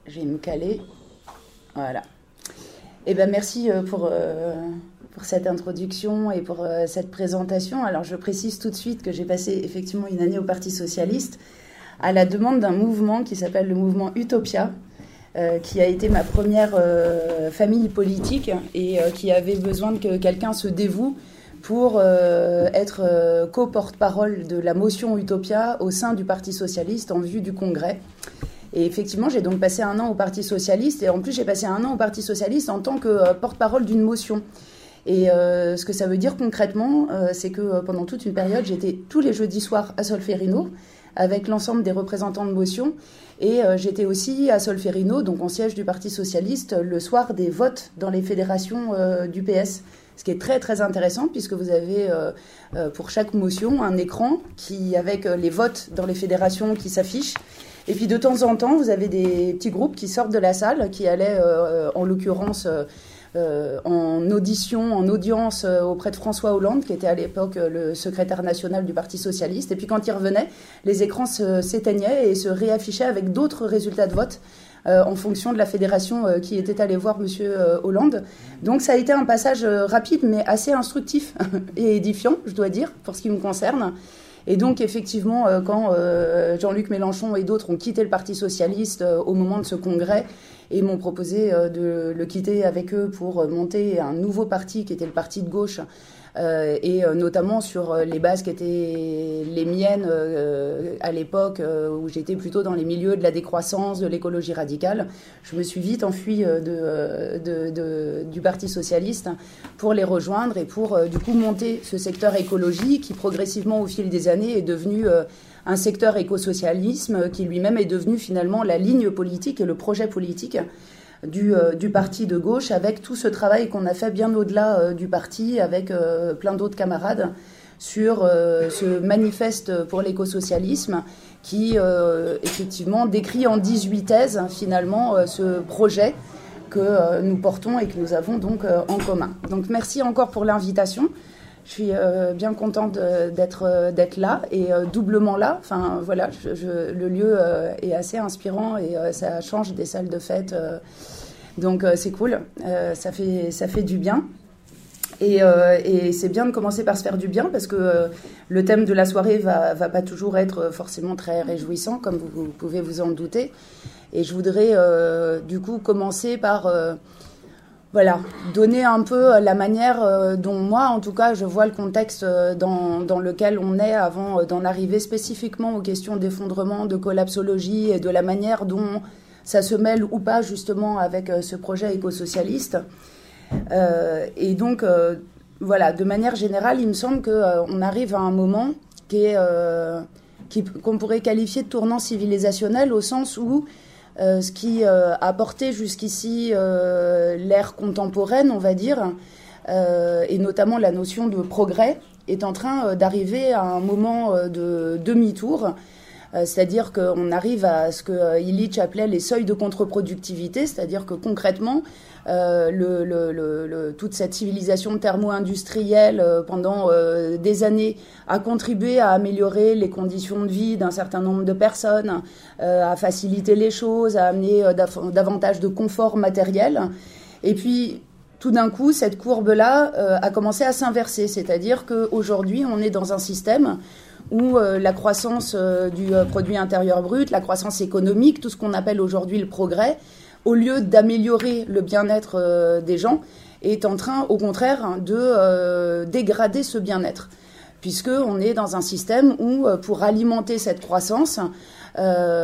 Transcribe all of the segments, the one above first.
Je vais me caler. Voilà. Eh ben, merci pour cette introduction et pour cette présentation. Alors, je précise tout de suite que j'ai passé effectivement une année au Parti socialiste à la demande d'un mouvement qui s'appelle le mouvement Utopia, qui a été ma première famille politique et qui avait besoin que quelqu'un se dévoue pour être co-porte-parole de la motion Utopia au sein du Parti socialiste en vue du congrès. Et effectivement, j'ai donc passé un an au Parti socialiste, et en plus j'ai passé un an au Parti socialiste en tant que porte-parole d'une motion. Et ce que ça veut dire concrètement, c'est que pendant toute une période, j'étais tous les jeudis soirs à Solferino avec l'ensemble des représentants de motion, et j'étais aussi à Solferino, donc en siège du Parti socialiste, le soir des votes dans les fédérations du PS. Ce qui est très très intéressant, puisque vous avez pour chaque motion un écran avec les votes dans les fédérations qui s'affichent. Et puis de temps en temps, vous avez des petits groupes qui sortent de la salle, qui allaient en l'occurrence en audience auprès de François Hollande, qui était à l'époque le secrétaire national du Parti socialiste. Et puis quand ils revenaient, les écrans s'éteignaient et se réaffichaient avec d'autres résultats de vote en fonction de la fédération qui était allée voir M. Hollande. Donc ça a été un passage rapide, mais assez instructif et édifiant, je dois dire, pour ce qui me concerne. Et donc, effectivement, quand Jean-Luc Mélenchon et d'autres ont quitté le Parti socialiste au moment de ce congrès et m'ont proposé de le quitter avec eux pour monter un nouveau parti qui était le parti de gauche, et notamment sur les bases qui étaient les miennes à l'époque, où j'étais plutôt dans les milieux de la décroissance, de l'écologie radicale, je me suis vite enfuie du Parti socialiste pour les rejoindre et pour du coup monter ce secteur écologie qui progressivement au fil des années est devenu un secteur écosocialisme qui lui-même est devenu finalement la ligne politique et le projet politique du parti de gauche, avec tout ce travail qu'on a fait bien au-delà du parti, avec plein d'autres camarades, sur ce manifeste pour l'écosocialisme qui, effectivement, décrit en 18 thèses, finalement, ce projet que nous portons et que nous avons donc en commun. Donc, merci encore pour l'invitation. Je suis bien contente d'être là et doublement là. Enfin, voilà, le lieu est assez inspirant et ça change des salles de fête. Donc, c'est cool. Ça fait du bien. Et c'est bien de commencer par se faire du bien parce que le thème de la soirée va pas toujours être forcément très réjouissant, comme vous pouvez vous en douter. Et je voudrais du coup commencer par... Voilà, donner un peu la manière dont moi, en tout cas, je vois le contexte dans lequel on est avant d'en arriver spécifiquement aux questions d'effondrement, de collapsologie et de la manière dont ça se mêle ou pas justement avec ce projet écosocialiste. Et donc, voilà, de manière générale, il me semble qu'on arrive à un moment qu'on pourrait qualifier de tournant civilisationnel au sens où ce qui a porté jusqu'ici l'ère contemporaine, on va dire, et notamment la notion de progrès, est en train d'arriver à un moment de demi-tour. C'est-à-dire qu'on arrive à ce que Illich appelait les seuils de contre-productivité, c'est-à-dire que concrètement, toute cette civilisation thermo-industrielle pendant des années a contribué à améliorer les conditions de vie d'un certain nombre de personnes, à faciliter les choses, à amener davantage de confort matériel. Et puis, tout d'un coup, cette courbe-là a commencé à s'inverser, c'est-à-dire qu'aujourd'hui, on est dans un système où la croissance du produit intérieur brut, la croissance économique, tout ce qu'on appelle aujourd'hui le progrès, au lieu d'améliorer le bien-être des gens, est en train, au contraire, de dégrader ce bien-être. Puisqu'on est dans un système où, pour alimenter cette croissance, on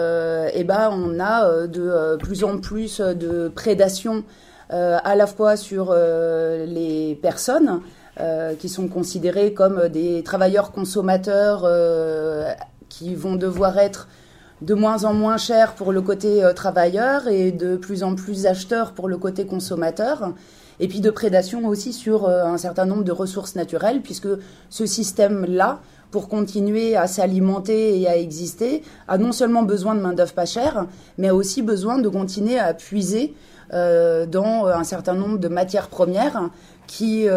a de plus en plus de prédation à la fois sur les personnes, qui sont considérés comme des travailleurs consommateurs qui vont devoir être de moins en moins chers pour le côté travailleur et de plus en plus acheteurs pour le côté consommateur. Et puis de prédation aussi sur un certain nombre de ressources naturelles, puisque ce système-là, pour continuer à s'alimenter et à exister, a non seulement besoin de main-d'œuvre pas chère, mais a aussi besoin de continuer à puiser dans un certain nombre de matières premières qui,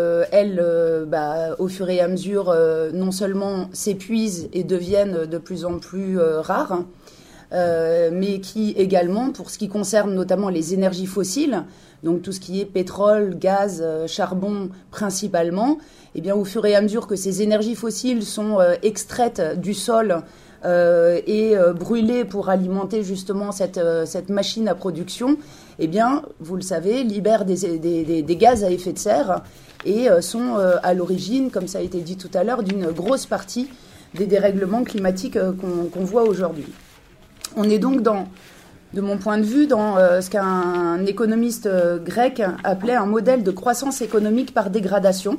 au fur et à mesure, non seulement s'épuisent et deviennent de plus en plus rares, mais qui également, pour ce qui concerne notamment les énergies fossiles, donc tout ce qui est pétrole, gaz, charbon principalement, eh bien, au fur et à mesure que ces énergies fossiles sont extraites du sol et brûlées pour alimenter justement cette machine à production, eh bien, vous le savez, libèrent des gaz à effet de serre et sont à l'origine, comme ça a été dit tout à l'heure, d'une grosse partie des dérèglements climatiques qu'on voit aujourd'hui. On est donc de mon point de vue, dans ce qu'un économiste grec appelait un modèle de croissance économique par dégradation,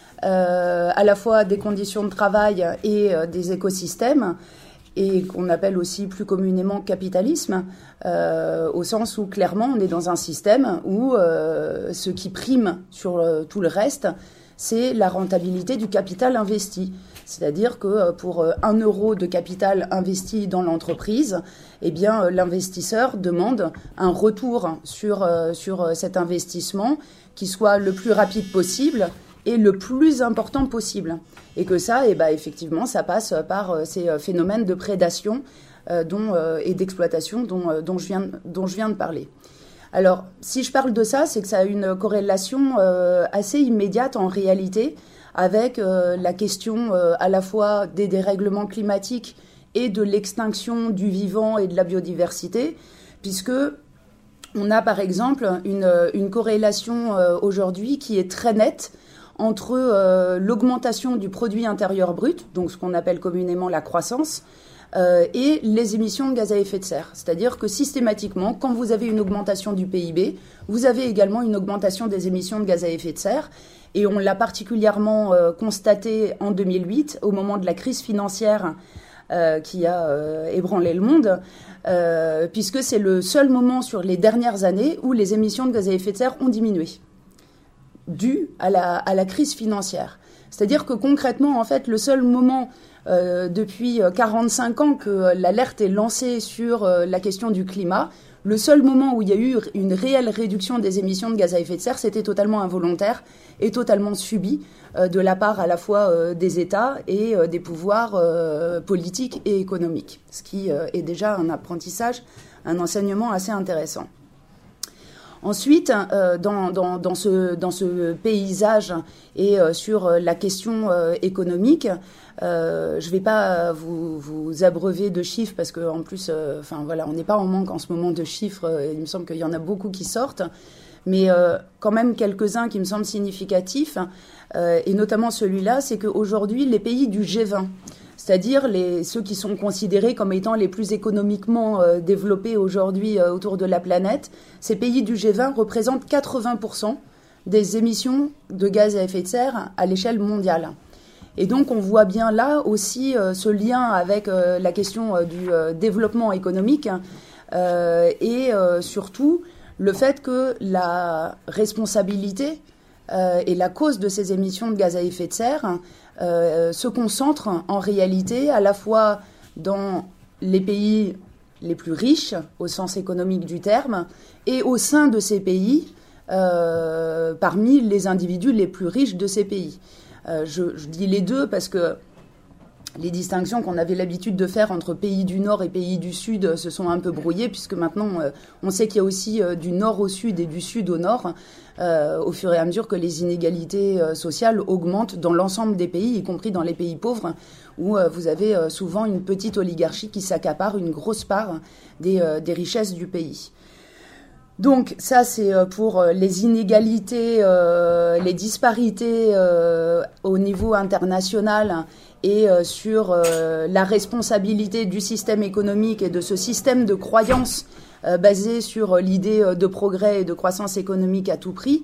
à la fois des conditions de travail et des écosystèmes, et qu'on appelle aussi plus communément capitalisme, au sens où clairement on est dans un système où ce qui prime sur tout le reste, c'est la rentabilité du capital investi. C'est-à-dire que pour 1 euro de capital investi dans l'entreprise, eh bien, l'investisseur demande un retour sur cet investissement qui soit le plus rapide possible et le plus important possible. Et que ça, eh ben, effectivement, ça passe par ces phénomènes de prédation et d'exploitation dont je viens de parler. Alors, si je parle de ça, c'est que ça a une corrélation assez immédiate en réalité avec la question à la fois des dérèglements climatiques et de l'extinction du vivant et de la biodiversité, puisque on a par exemple une corrélation aujourd'hui qui est très nette entre l'augmentation du produit intérieur brut, donc ce qu'on appelle communément la croissance, et les émissions de gaz à effet de serre. C'est-à-dire que systématiquement, quand vous avez une augmentation du PIB, vous avez également une augmentation des émissions de gaz à effet de serre. Et on l'a particulièrement constaté en 2008, au moment de la crise financière qui a ébranlé le monde, puisque c'est le seul moment sur les dernières années où les émissions de gaz à effet de serre ont diminué, dû à la crise financière. C'est-à-dire que concrètement, en fait, le seul moment depuis 45 ans que l'alerte est lancée sur la question du climat, le seul moment où il y a eu une réelle réduction des émissions de gaz à effet de serre, c'était totalement involontaire et totalement subi de la part à la fois des États et des pouvoirs politiques et économiques, ce qui est déjà un apprentissage, un enseignement assez intéressant. Ensuite, dans ce paysage et sur la question économique, je ne vais pas vous abreuver de chiffres parce qu'en plus, on n'est pas en manque en ce moment de chiffres. Il me semble qu'il y en a beaucoup qui sortent, mais quand même quelques-uns qui me semblent significatifs, et notamment celui-là, c'est qu'aujourd'hui, les pays du G20, c'est-à-dire ceux qui sont considérés comme étant les plus économiquement développés aujourd'hui autour de la planète, ces pays du G20 représentent 80% des émissions de gaz à effet de serre à l'échelle mondiale. Et donc on voit bien là aussi ce lien avec la question du développement économique et surtout le fait que la responsabilité et la cause de ces émissions de gaz à effet de serre se concentre en réalité à la fois dans les pays les plus riches au sens économique du terme et au sein de ces pays parmi les individus les plus riches de ces pays. Je dis les deux parce que les distinctions qu'on avait l'habitude de faire entre pays du Nord et pays du Sud se sont un peu brouillées, puisque maintenant on sait qu'il y a aussi du Nord au Sud et du Sud au Nord, au fur et à mesure que les inégalités sociales augmentent dans l'ensemble des pays, y compris dans les pays pauvres, où vous avez souvent une petite oligarchie qui s'accapare une grosse part des richesses du pays. Donc ça, c'est pour les inégalités, les disparités au niveau international et sur la responsabilité du système économique et de ce système de croyance basé sur l'idée de progrès et de croissance économique à tout prix.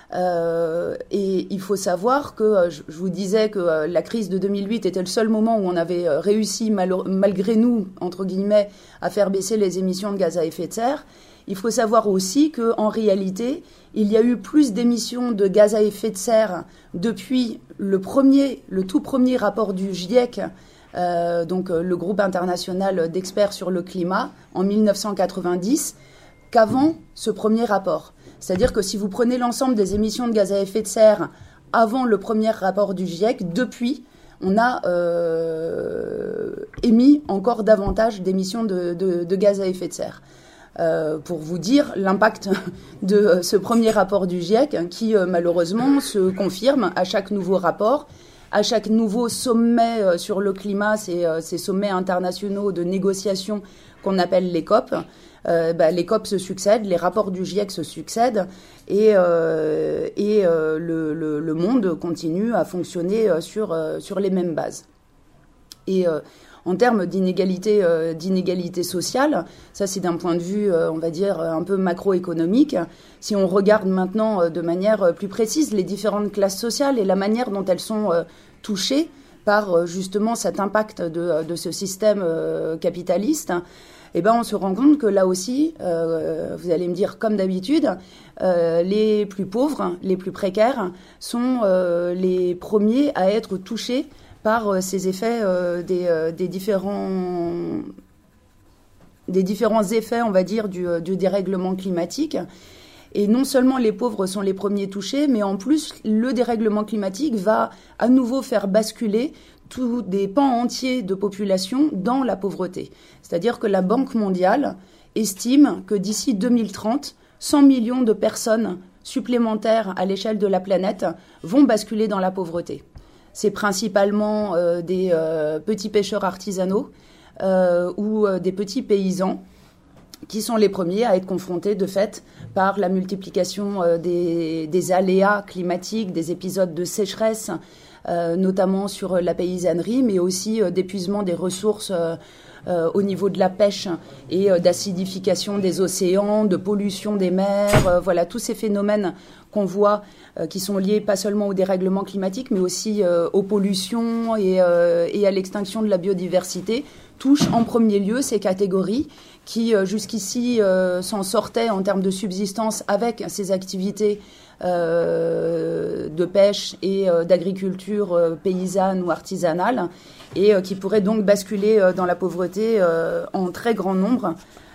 Et il faut savoir que je vous disais que la crise de 2008 était le seul moment où on avait réussi, malgré nous, entre guillemets, à faire baisser les émissions de gaz à effet de serre. Il faut savoir aussi qu'en réalité, il y a eu plus d'émissions de gaz à effet de serre depuis le tout premier rapport du GIEC, donc le groupe international d'experts sur le climat, en 1990, qu'avant ce premier rapport. C'est-à-dire que si vous prenez l'ensemble des émissions de gaz à effet de serre avant le premier rapport du GIEC, depuis, on a émis encore davantage d'émissions de gaz à effet de serre. Pour vous dire l'impact de ce premier rapport du GIEC qui malheureusement se confirme à chaque nouveau rapport, à chaque nouveau sommet sur le climat, ces sommets internationaux de négociation qu'on appelle les COP. Les COP se succèdent, les rapports du GIEC se succèdent et le monde continue à fonctionner sur les mêmes bases. Et en termes d'inégalité sociale, ça c'est d'un point de vue, on va dire, un peu macroéconomique. Si on regarde maintenant de manière plus précise les différentes classes sociales et la manière dont elles sont touchées par justement cet impact de ce système capitaliste, eh ben, on se rend compte que là aussi, vous allez me dire comme d'habitude, les plus pauvres, les plus précaires sont les premiers à être touchés par ces effets des différents effets, on va dire, du dérèglement climatique. Et non seulement les pauvres sont les premiers touchés, mais en plus, le dérèglement climatique va à nouveau faire basculer tous des pans entiers de population dans la pauvreté. C'est-à-dire que la Banque mondiale estime que d'ici 2030, 100 millions de personnes supplémentaires à l'échelle de la planète vont basculer dans la pauvreté. C'est principalement des petits pêcheurs artisanaux ou des petits paysans qui sont les premiers à être confrontés de fait par la multiplication des aléas climatiques, des épisodes de sécheresse, notamment sur la paysannerie, mais aussi d'épuisement des ressources au niveau de la pêche et d'acidification des océans, de pollution des mers, voilà, tous ces phénomènes qu'on voit qui sont liés pas seulement au dérèglement climatique, mais aussi aux pollutions et à l'extinction de la biodiversité, touchent en premier lieu ces catégories qui jusqu'ici s'en sortaient en termes de subsistance avec ces activités de pêche et d'agriculture paysanne ou artisanale et qui pourraient donc basculer dans la pauvreté en très grand nombre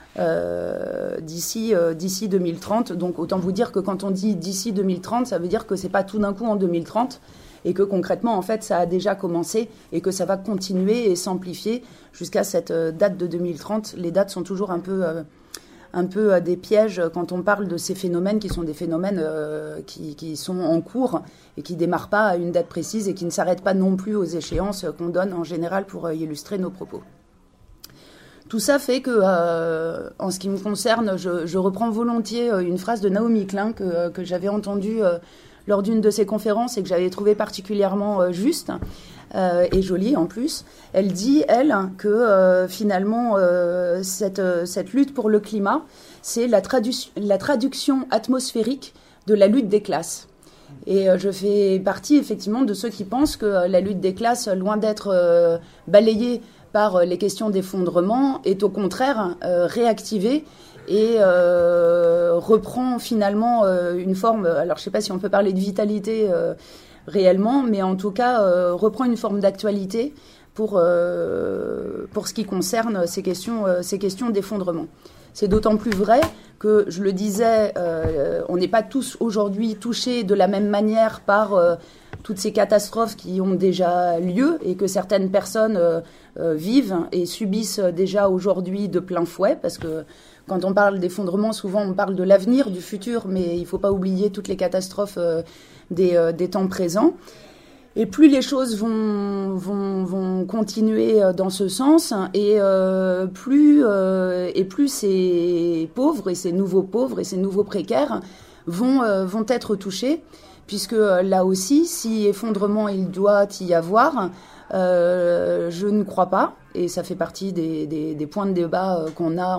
d'ici 2030. Donc autant vous dire que quand on dit d'ici 2030, ça veut dire que c'est pas tout d'un coup en 2030 et que concrètement en fait ça a déjà commencé et que ça va continuer et s'amplifier jusqu'à cette date de 2030. Les dates sont toujours un peu des pièges quand on parle de ces phénomènes qui sont des phénomènes qui sont en cours et qui ne démarrent pas à une date précise et qui ne s'arrêtent pas non plus aux échéances qu'on donne en général pour illustrer nos propos. Tout ça fait que, en ce qui me concerne, je reprends volontiers une phrase de Naomi Klein que j'avais entendue lors d'une de ses conférences et que j'avais trouvée particulièrement juste et jolie en plus. Elle dit, elle, que finalement, cette lutte pour le climat, c'est la traduction atmosphérique de la lutte des classes. Et je fais partie effectivement de ceux qui pensent que la lutte des classes, loin d'être balayée par les questions d'effondrement, est au contraire réactivée et reprend finalement une forme, alors je ne sais pas si on peut parler de vitalité réellement, mais en tout cas reprend une forme d'actualité pour ce qui concerne ces questions d'effondrement. C'est d'autant plus vrai que, je le disais, on n'est pas tous aujourd'hui touchés de la même manière par toutes ces catastrophes qui ont déjà lieu et que certaines personnes vivent et subissent déjà aujourd'hui de plein fouet, parce que quand on parle d'effondrement, souvent on parle de l'avenir, du futur, mais il ne faut pas oublier toutes les catastrophes des temps présents. Et plus les choses vont continuer dans ce sens, et plus ces pauvres et ces nouveaux pauvres et ces nouveaux précaires vont être touchés, puisque là aussi, si effondrement il doit y avoir, je ne crois pas, et ça fait partie des points de débat qu'on a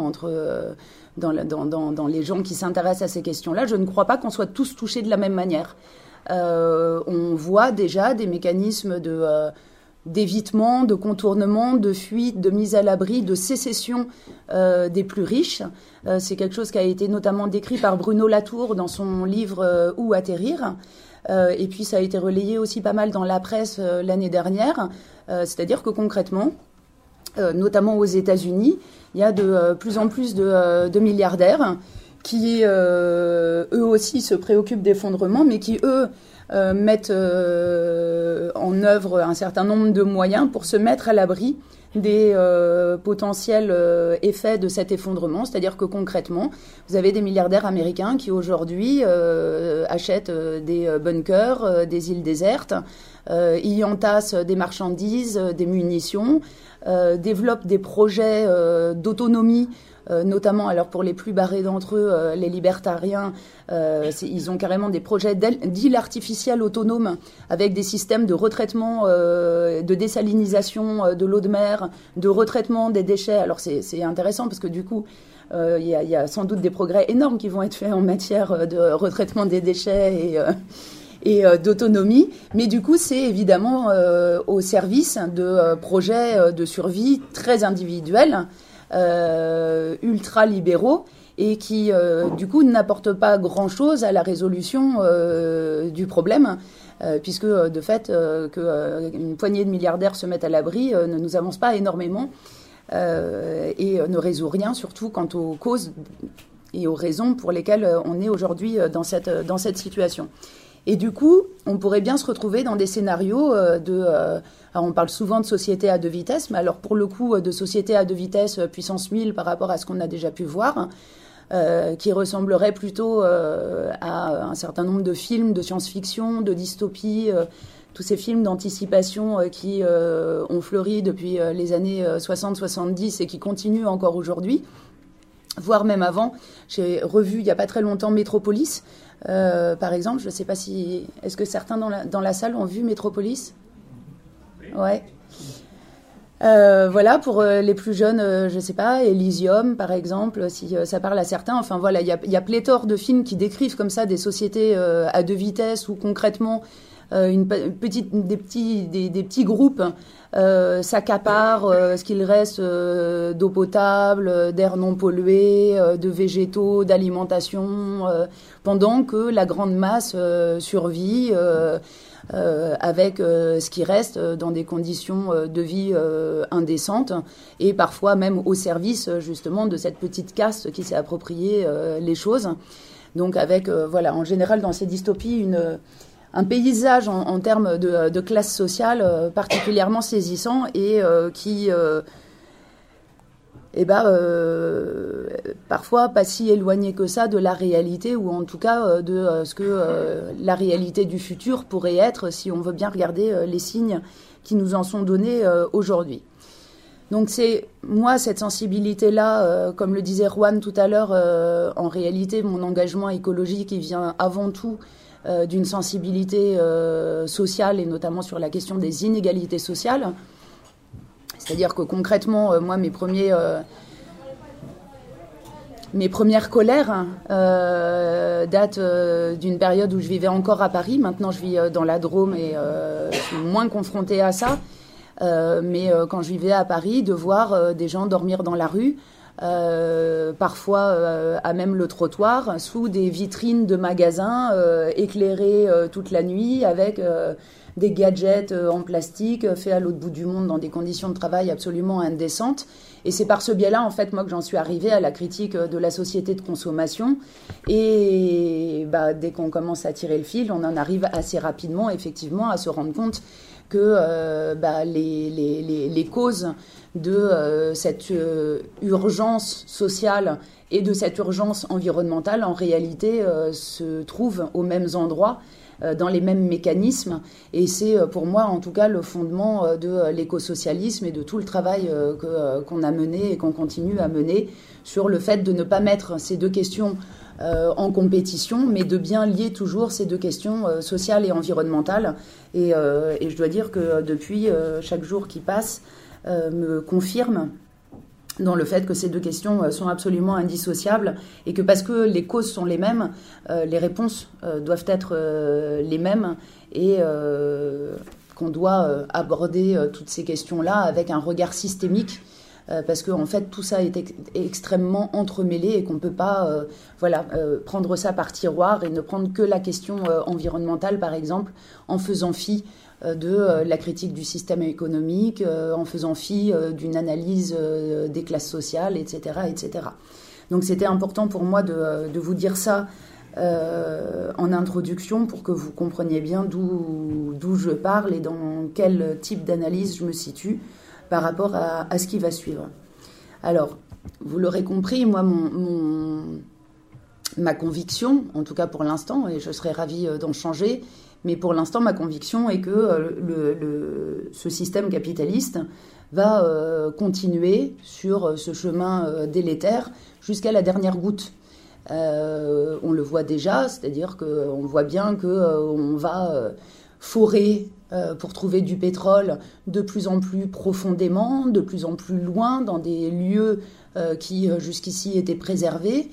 dans les gens qui s'intéressent à ces questions-là, je ne crois pas qu'on soit tous touchés de la même manière. On voit déjà des mécanismes d'évitement, de contournement, de fuite, de mise à l'abri, de sécession des plus riches. C'est quelque chose qui a été notamment décrit par Bruno Latour dans son livre « Où atterrir ». Et puis ça a été relayé aussi pas mal dans la presse l'année dernière. C'est-à-dire que concrètement, notamment aux États-Unis, il y a de plus en plus de milliardaires qui, eux aussi, se préoccupent d'effondrement, mais qui, eux, mettent en œuvre un certain nombre de moyens pour se mettre à l'abri des potentiels effets de cet effondrement. C'est-à-dire que concrètement, vous avez des milliardaires américains qui aujourd'hui achètent des bunkers, des îles désertes, y entassent des marchandises, des munitions, développent des projets d'autonomie, notamment, alors pour les plus barrés d'entre eux, les libertariens, ils ont carrément des projets d'îles artificielles autonomes avec des systèmes de retraitement, de désalinisation de l'eau de mer, de retraitement des déchets. Alors c'est intéressant parce que du coup, il y a sans doute des progrès énormes qui vont être faits en matière de retraitement des déchets et d'autonomie, mais du coup c'est évidemment au service de projets de survie très individuels, ultra-libéraux, et qui du coup n'apportent pas grand-chose à la résolution du problème, puisque de fait qu'une poignée de milliardaires se mettent à l'abri ne nous avance pas énormément et ne résout rien, surtout quant aux causes et aux raisons pour lesquelles on est aujourd'hui dans cette situation. Et du coup, on pourrait bien se retrouver dans des scénarios alors on parle souvent de société à deux vitesses, mais alors pour le coup de société à deux vitesses puissance 1000 par rapport à ce qu'on a déjà pu voir, qui ressemblerait plutôt à un certain nombre de films de science-fiction, de dystopie, tous ces films d'anticipation qui ont fleuri depuis les années 60-70 et qui continuent encore aujourd'hui, voire même avant. J'ai revu il n'y a pas très longtemps Metropolis, par exemple. Je ne sais pas si... Est-ce que certains dans la salle ont vu Metropolis ? Ouais. Voilà, pour les plus jeunes, je ne sais pas, Elysium, par exemple, si ça parle à certains. Enfin, voilà, il y a pléthore de films qui décrivent comme ça des sociétés à deux vitesses où concrètement des petits groupes s'accaparent ce qu'il reste d'eau potable, d'air non pollué, de végétaux, d'alimentation, pendant que la grande masse survit avec ce qui reste dans des conditions de vie indécentes et parfois même au service justement de cette petite caste qui s'est appropriée les choses. Donc avec, voilà, en général dans ces dystopies, un paysage en termes de classe sociale particulièrement saisissant et qui parfois pas si éloigné que ça de la réalité, ou en tout cas de ce que la réalité du futur pourrait être si on veut bien regarder les signes qui nous en sont donnés aujourd'hui. Donc c'est, moi, cette sensibilité-là, comme le disait Juan tout à l'heure, en réalité, mon engagement écologique, il vient avant tout d'une sensibilité sociale, et notamment sur la question des inégalités sociales. C'est-à-dire que concrètement, moi, mes premières colères datent d'une période où je vivais encore à Paris. Maintenant, je vis dans la Drôme et je suis moins confrontée à ça. Mais quand je vivais à Paris, de voir des gens dormir dans la rue, parfois à même le trottoir, sous des vitrines de magasins éclairées toute la nuit, avec des gadgets en plastique faits à l'autre bout du monde dans des conditions de travail absolument indécentes. Et c'est par ce biais-là, en fait, moi, que j'en suis arrivée à la critique de la société de consommation. Et dès qu'on commence à tirer le fil, on en arrive assez rapidement, effectivement, à se rendre compte que les causes de cette urgence sociale et de cette urgence environnementale, en réalité, se trouvent aux mêmes endroits, dans les mêmes mécanismes. Et c'est pour moi, en tout cas, le fondement de l'écosocialisme et de tout le travail qu'on a mené et qu'on continue à mener sur le fait de ne pas mettre ces deux questions en compétition, mais de bien lier toujours ces deux questions sociales et environnementales. Et je dois dire que depuis, chaque jour qui passe me confirme dans le fait que ces deux questions sont absolument indissociables et que parce que les causes sont les mêmes, les réponses doivent être les mêmes et qu'on doit aborder toutes ces questions-là avec un regard systémique parce qu'en fait tout ça est extrêmement entremêlé et qu'on ne peut pas prendre ça par tiroir et ne prendre que la question environnementale par exemple en faisant fi de la critique du système économique, en faisant fi d'une analyse des classes sociales, etc., etc. Donc c'était important pour moi de vous dire ça en introduction pour que vous compreniez bien d'où je parle et dans quel type d'analyse je me situe par rapport à ce qui va suivre. Alors, vous l'aurez compris, moi, ma conviction, en tout cas pour l'instant, et je serais ravie d'en changer, mais pour l'instant, ma conviction est que ce système capitaliste va continuer sur ce chemin délétère jusqu'à la dernière goutte. On le voit déjà, c'est-à-dire qu'on voit bien qu'on va forer pour trouver du pétrole de plus en plus profondément, de plus en plus loin, dans des lieux qui jusqu'ici étaient préservés,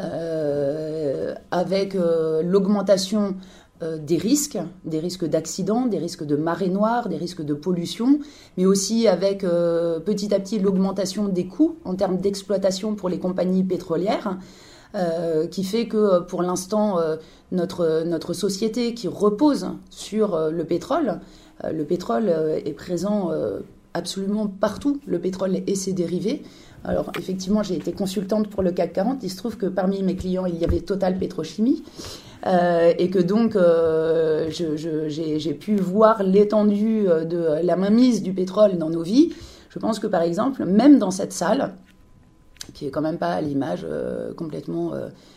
avec l'augmentation des risques d'accidents, des risques de marée noire, des risques de pollution, mais aussi avec petit à petit l'augmentation des coûts en termes d'exploitation pour les compagnies pétrolières, qui fait que pour l'instant, notre société qui repose sur le pétrole est présent absolument partout, le pétrole et ses dérivés. Alors effectivement, j'ai été consultante pour le CAC 40, il se trouve que parmi mes clients, il y avait Total Pétrochimie, et que donc j'ai pu voir l'étendue de la mainmise du pétrole dans nos vies. Je pense que par exemple, même dans cette salle, qui est quand même pas à l'image complètement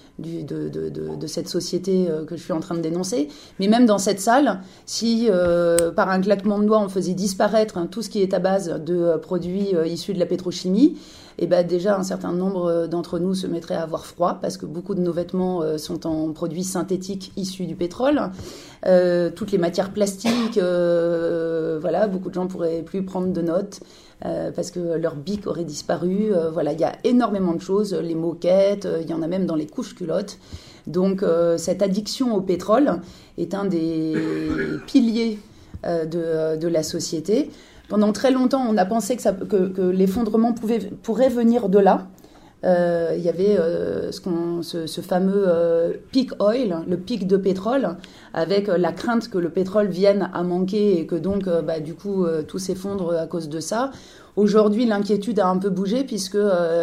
de cette société que je suis en train de dénoncer, mais même dans cette salle, si par un claquement de doigts on faisait disparaître tout ce qui est à base de produits issus de la pétrochimie, et ben déjà un certain nombre d'entre nous se mettraient à avoir froid parce que beaucoup de nos vêtements sont en produits synthétiques issus du pétrole. Toutes les matières plastiques, voilà, beaucoup de gens pourraient plus prendre de notes parce que leur bic aurait disparu. Voilà, il y a énormément de choses, les moquettes, il y en a même dans les couches culottes. Donc cette addiction au pétrole est un des piliers de la société. Pendant très longtemps, on a pensé que l'effondrement pourrait venir de là. Il y avait ce fameux peak oil, le pic de pétrole, avec la crainte que le pétrole vienne à manquer et que donc, du coup, tout s'effondre à cause de ça. Aujourd'hui, l'inquiétude a un peu bougé puisque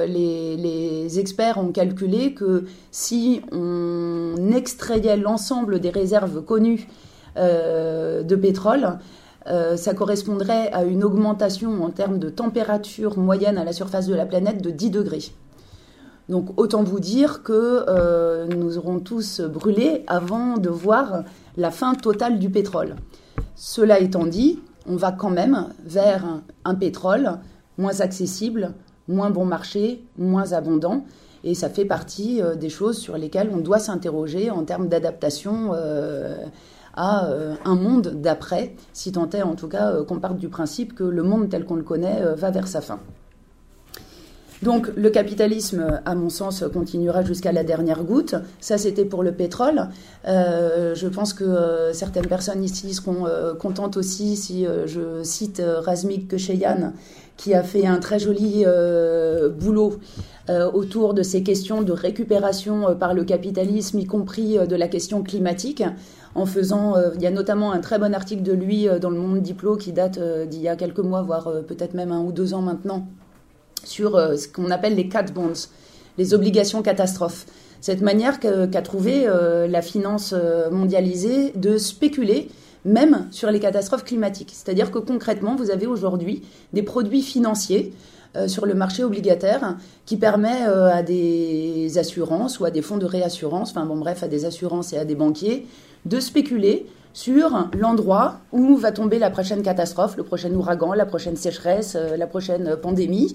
les experts ont calculé que si on extrayait l'ensemble des réserves connues de pétrole, ça correspondrait à une augmentation en termes de température moyenne à la surface de la planète de 10 degrés. Donc autant vous dire que nous aurons tous brûlé avant de voir la fin totale du pétrole. Cela étant dit, on va quand même vers un pétrole moins accessible, moins bon marché, moins abondant. Et ça fait partie des choses sur lesquelles on doit s'interroger en termes d'adaptation à un monde d'après, si tant est en tout cas qu'on parte du principe que le monde tel qu'on le connaît va vers sa fin. Donc le capitalisme, à mon sens, continuera jusqu'à la dernière goutte. Ça, c'était pour le pétrole. Je pense que certaines personnes ici seront contentes aussi si je cite Razmik Kecheyan, qui a fait un très joli boulot autour de ces questions de récupération par le capitalisme, y compris de la question climatique. En faisant, il y a notamment un très bon article de lui dans Le Monde Diplo qui date d'il y a quelques mois, voire peut-être même 1 ou 2 ans maintenant, sur ce qu'on appelle les cat bonds, les obligations catastrophes. Cette manière qu'a trouvé la finance mondialisée de spéculer même sur les catastrophes climatiques. C'est-à-dire que concrètement, vous avez aujourd'hui des produits financiers sur le marché obligataire qui permet à des assurances ou à des fonds de réassurance, enfin bon bref, à des assurances et à des banquiers, de spéculer sur l'endroit où va tomber la prochaine catastrophe, le prochain ouragan, la prochaine sécheresse, la prochaine pandémie,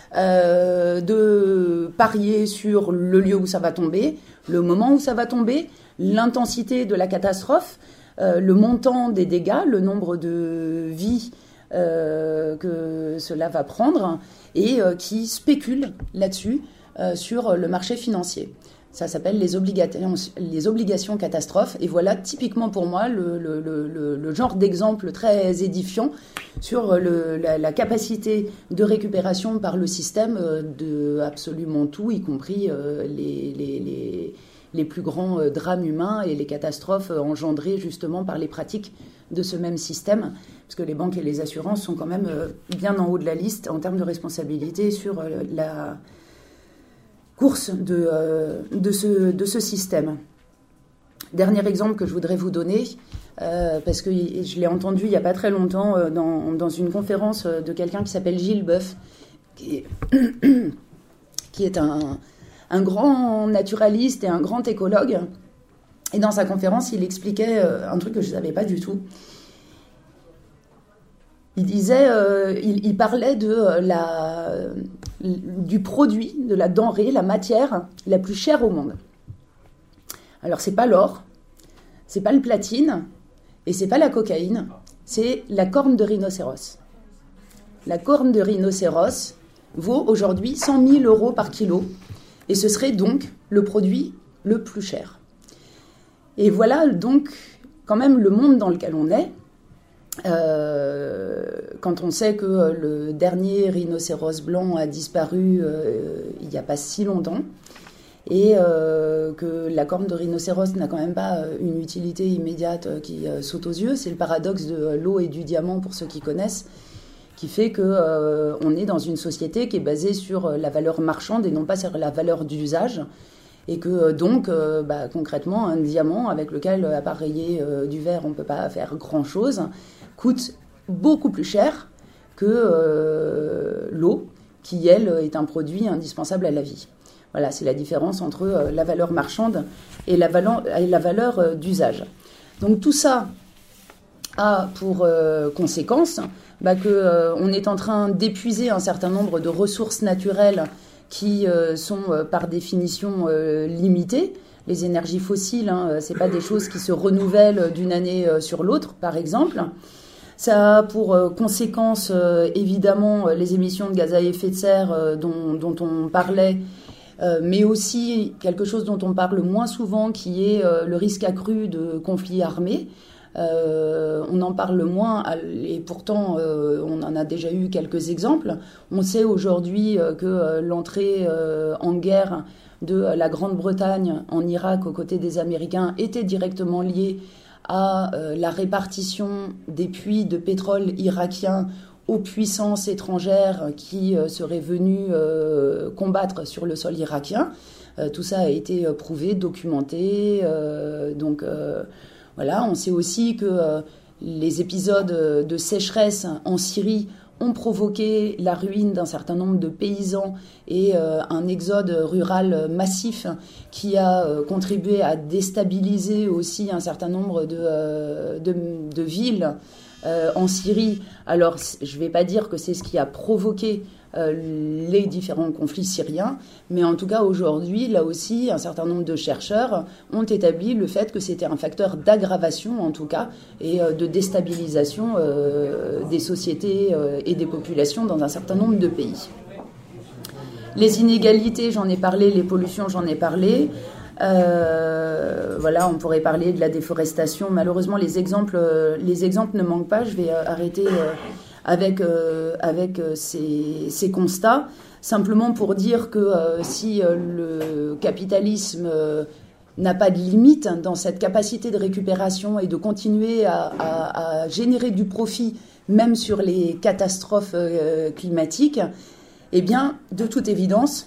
de parier sur le lieu où ça va tomber, le moment où ça va tomber, l'intensité de la catastrophe, le montant des dégâts, le nombre de vies que cela va prendre et qui spéculent là-dessus sur le marché financier. Ça s'appelle les obligations catastrophes. Et voilà typiquement pour moi le genre d'exemple très édifiant sur la capacité de récupération par le système de absolument tout, y compris les plus grands drames humains et les catastrophes engendrées justement par les pratiques de ce même système. Parce que les banques et les assurances sont quand même bien en haut de la liste en termes de responsabilité sur la course de ce système. Dernier exemple que je voudrais vous donner, parce que je l'ai entendu il n'y a pas très longtemps dans une conférence de quelqu'un qui s'appelle Gilles Boeuf, qui est un grand naturaliste et un grand écologue. Et dans sa conférence, il expliquait un truc que je ne savais pas du tout. Il disait, il parlait du produit, de la denrée, la matière la plus chère au monde. Alors, c'est pas l'or, c'est pas le platine, et c'est pas la cocaïne, c'est la corne de rhinocéros. La corne de rhinocéros vaut aujourd'hui 100 000 euros par kilo, et ce serait donc le produit le plus cher. Et voilà donc quand même le monde dans lequel on est, quand on sait que le dernier rhinocéros blanc a disparu il n'y a pas si longtemps, et que la corne de rhinocéros n'a quand même pas une utilité immédiate qui saute aux yeux. C'est le paradoxe de l'eau et du diamant pour ceux qui connaissent, qui fait qu'on est dans une société qui est basée sur la valeur marchande et non pas sur la valeur d'usage, et que donc concrètement un diamant avec lequel à part rayer du verre on ne peut pas faire grand chose coûte beaucoup plus cher que l'eau qui elle est un produit indispensable à la vie. Voilà, c'est la différence entre la valeur marchande et la valeur d'usage. Donc tout ça a pour conséquence qu'on est en train d'épuiser un certain nombre de ressources naturelles qui sont par définition limitées. Les énergies fossiles, ce n'est pas des choses qui se renouvellent d'une année sur l'autre, par exemple. Ça a pour conséquence, évidemment, les émissions de gaz à effet de serre dont on parlait, mais aussi quelque chose dont on parle moins souvent, qui est le risque accru de conflits armés. On en parle moins et pourtant on en a déjà eu quelques exemples. On sait aujourd'hui que l'entrée en guerre de la Grande-Bretagne en Irak aux côtés des Américains était directement liée à la répartition des puits de pétrole irakiens aux puissances étrangères qui seraient venues combattre sur le sol irakien. Tout ça a été prouvé, documenté. Voilà, on sait aussi que les épisodes de sécheresse en Syrie ont provoqué la ruine d'un certain nombre de paysans et un exode rural massif qui a contribué à déstabiliser aussi un certain nombre de villes en Syrie. Alors, je ne vais pas dire que c'est ce qui a provoqué les différents conflits syriens, mais en tout cas aujourd'hui, là aussi, un certain nombre de chercheurs ont établi le fait que c'était un facteur d'aggravation en tout cas et de déstabilisation des sociétés et des populations dans un certain nombre de pays. Les inégalités, j'en ai parlé, les pollutions, j'en ai parlé. Voilà, on pourrait parler de la déforestation. Malheureusement, les exemples ne manquent pas. Je vais arrêter avec ces constats, simplement pour dire que si le capitalisme n'a pas de limite dans cette capacité de récupération et de continuer à générer du profit, même sur les catastrophes climatiques, eh bien, de toute évidence,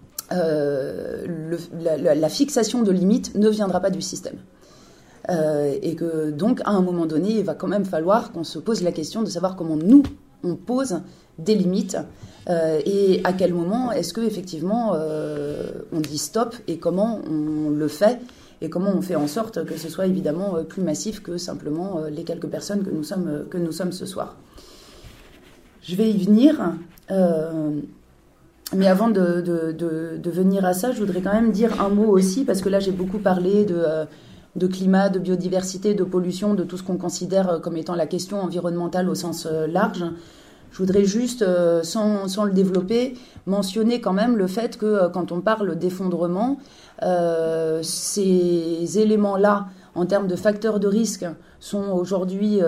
la fixation de limites ne viendra pas du système. Et que donc, à un moment donné, il va quand même falloir qu'on se pose la question de savoir comment nous, on pose des limites et à quel moment est-ce qu'effectivement on dit stop et comment on le fait et comment on fait en sorte que ce soit évidemment plus massif que simplement les quelques personnes que nous sommes ce soir. Je vais y venir. Mais avant de venir à ça, je voudrais quand même dire un mot aussi, parce que là j'ai beaucoup parlé de climat, de biodiversité, de pollution, de tout ce qu'on considère comme étant la question environnementale au sens large. Je voudrais juste, sans le développer, mentionner quand même le fait que quand on parle d'effondrement, ces éléments-là, en termes de facteurs de risque, sont aujourd'hui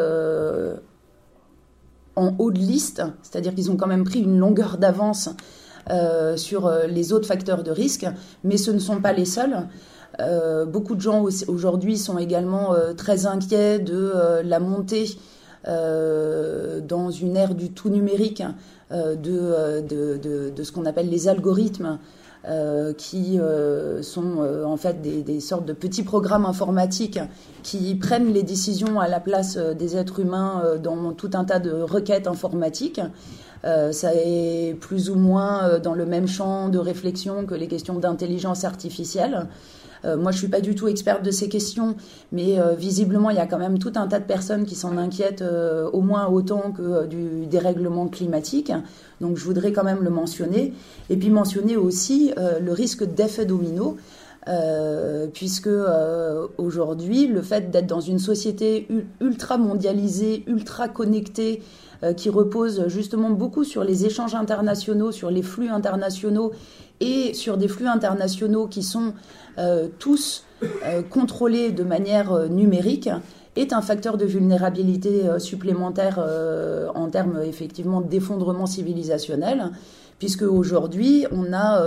en haut de liste, c'est-à-dire qu'ils ont quand même pris une longueur d'avance sur les autres facteurs de risque, mais ce ne sont pas les seuls. Beaucoup de gens aujourd'hui sont également très inquiets de la montée dans une ère du tout numérique de ce qu'on appelle les algorithmes qui sont en fait des sortes de petits programmes informatiques qui prennent les décisions à la place des êtres humains dans tout un tas de requêtes informatiques. Ça est plus ou moins dans le même champ de réflexion que les questions d'intelligence artificielle. Moi, je suis pas du tout experte de ces questions, mais visiblement, il y a quand même tout un tas de personnes qui s'en inquiètent au moins autant que du dérèglement climatique. Donc, je voudrais quand même le mentionner. Et puis, mentionner aussi le risque d'effet domino, puisque aujourd'hui, le fait d'être dans une société ultra mondialisée, ultra connectée, qui repose justement beaucoup sur les échanges internationaux, sur les flux internationaux et sur des flux internationaux qui sont tous contrôlés de manière numérique, est un facteur de vulnérabilité supplémentaire en termes effectivement d'effondrement civilisationnel, puisque aujourd'hui on a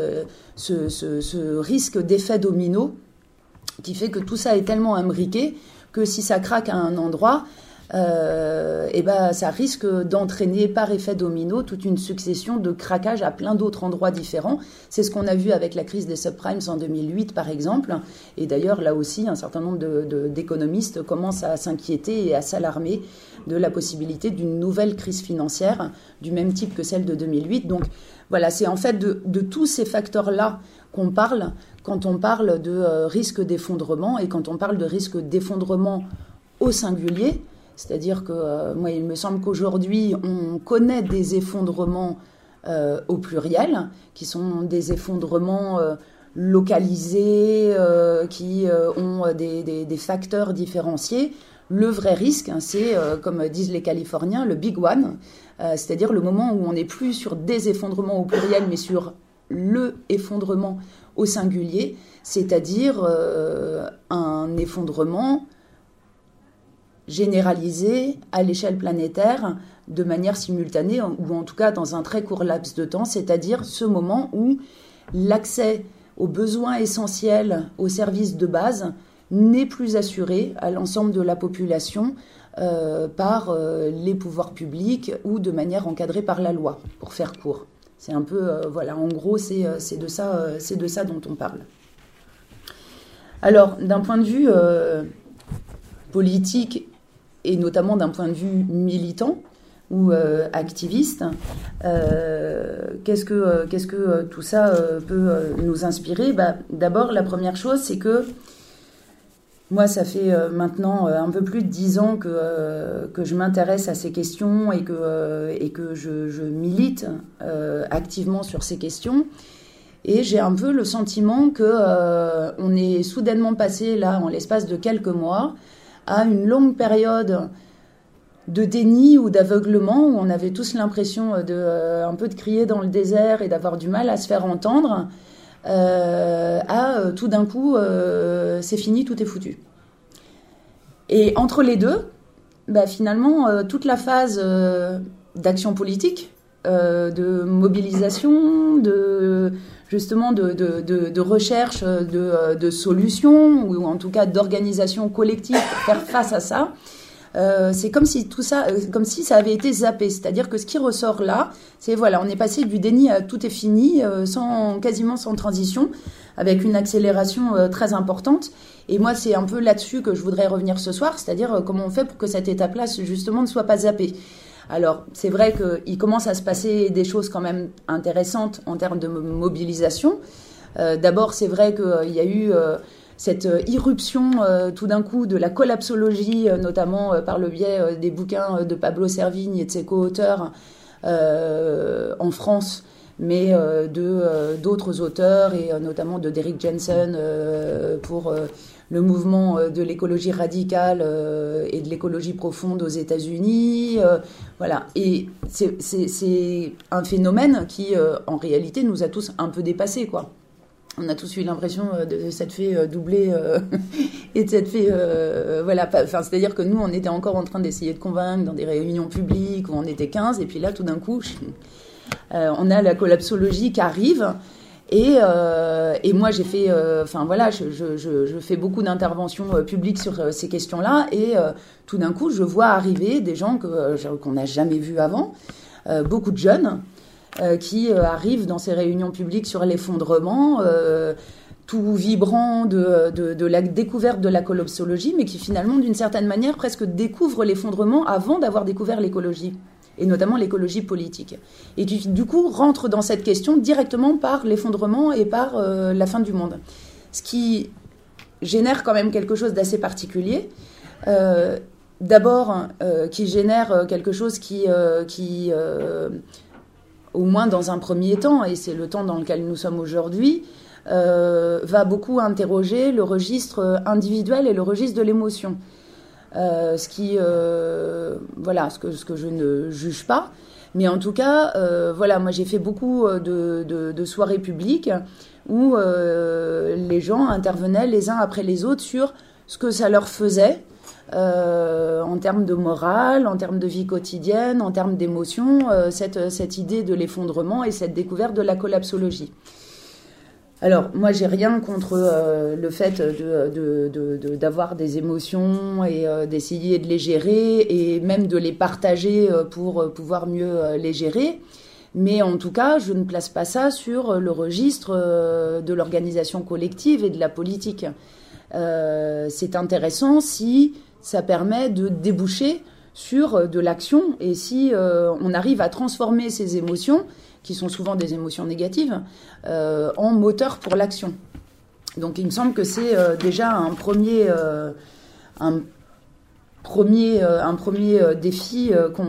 ce risque d'effet domino qui fait que tout ça est tellement imbriqué que si ça craque à un endroit, ça risque d'entraîner par effet domino toute une succession de craquages à plein d'autres endroits différents. C'est ce qu'on a vu avec la crise des subprimes en 2008 par exemple, et d'ailleurs là aussi un certain nombre d'économistes commencent à s'inquiéter et à s'alarmer de la possibilité d'une nouvelle crise financière du même type que celle de 2008. Donc voilà, c'est en fait de tous ces facteurs-là qu'on parle quand on parle de risque d'effondrement, et quand on parle de risque d'effondrement au singulier. C'est-à-dire que moi, il me semble qu'aujourd'hui, on connaît des effondrements au pluriel, qui sont des effondrements localisés, qui ont des facteurs différenciés. Le vrai risque, c'est, comme disent les Californiens, le big one, c'est-à-dire le moment où on n'est plus sur des effondrements au pluriel, mais sur le effondrement au singulier, c'est-à-dire un effondrement généralisé à l'échelle planétaire de manière simultanée, ou en tout cas dans un très court laps de temps, c'est-à-dire ce moment où l'accès aux besoins essentiels, aux services de base, n'est plus assuré à l'ensemble de la population par les pouvoirs publics ou de manière encadrée par la loi, pour faire court. C'est un peu, voilà, en gros, c'est de ça dont on parle. Alors, d'un point de vue politique, et notamment d'un point de vue militant ou activiste, qu'est-ce que tout ça peut nous inspirer ? D'abord, la première chose, c'est que moi, ça fait maintenant un peu plus de 10 ans que je m'intéresse à ces questions et que je milite activement sur ces questions. Et j'ai un peu le sentiment qu'on est soudainement passé, là, en l'espace de quelques mois, à une longue période de déni ou d'aveuglement, où on avait tous l'impression un peu de crier dans le désert et d'avoir du mal à se faire entendre, à tout d'un coup, c'est fini, tout est foutu. Et entre les deux, finalement, toute la phase d'action politique, de mobilisation, justement de recherche de solutions, ou en tout cas d'organisation collective pour faire face à ça, c'est comme si tout ça, comme si ça avait été zappé. C'est-à-dire que ce qui ressort là, c'est voilà, on est passé du déni à tout est fini, quasiment sans transition, avec une accélération très importante. Et moi, c'est un peu là-dessus que je voudrais revenir ce soir, c'est-à-dire comment on fait pour que cette étape-là, justement, ne soit pas zappée. Alors, c'est vrai qu'il commence à se passer des choses quand même intéressantes en termes de mobilisation. D'abord, c'est vrai qu'il y a eu cette irruption tout d'un coup de la collapsologie, notamment par le biais des bouquins de Pablo Servigne et de ses co-auteurs en France, mais d'autres auteurs, et notamment de Derrick Jensen pour le mouvement de l'écologie radicale et de l'écologie profonde aux États-Unis. Voilà. Et c'est un phénomène qui, en réalité, nous a tous un peu dépassés, quoi. On a tous eu l'impression de s'être fait doubler et de s'être fait... voilà. C'est-à-dire que nous, on était encore en train d'essayer de convaincre dans des réunions publiques où on était 15, et puis là, tout d'un coup, on a la collapsologie qui arrive. Et moi, j'ai fait, je fais beaucoup d'interventions publiques sur ces questions-là, et tout d'un coup, je vois arriver des gens qu'on n'a jamais vus avant, beaucoup de jeunes, qui arrive dans ces réunions publiques sur l'effondrement, tout vibrant de la découverte de la collapsologie, mais qui finalement, d'une certaine manière, presque découvre l'effondrement avant d'avoir découvert l'écologie, et notamment l'écologie politique. Et qui, du coup, rentre dans cette question directement par l'effondrement et par la fin du monde. Ce qui génère quand même quelque chose d'assez particulier. D'abord, qui génère quelque chose qui au moins dans un premier temps, et c'est le temps dans lequel nous sommes aujourd'hui, va beaucoup interroger le registre individuel et le registre de l'émotion. Ce que je ne juge pas, mais en tout cas, moi j'ai fait beaucoup de soirées publiques où les gens intervenaient les uns après les autres sur ce que ça leur faisait en termes de morale, en termes de vie quotidienne, en termes d'émotion, cette idée de l'effondrement et cette découverte de la collapsologie. Alors, moi, j'ai rien contre le fait d'avoir des émotions et d'essayer de les gérer et même de les partager pour pouvoir mieux les gérer. Mais en tout cas, je ne place pas ça sur le registre de l'organisation collective et de la politique. C'est intéressant si ça permet de déboucher sur de l'action et si on arrive à transformer ces émotions, qui sont souvent des émotions négatives, en moteur pour l'action. Donc il me semble que c'est déjà un premier défi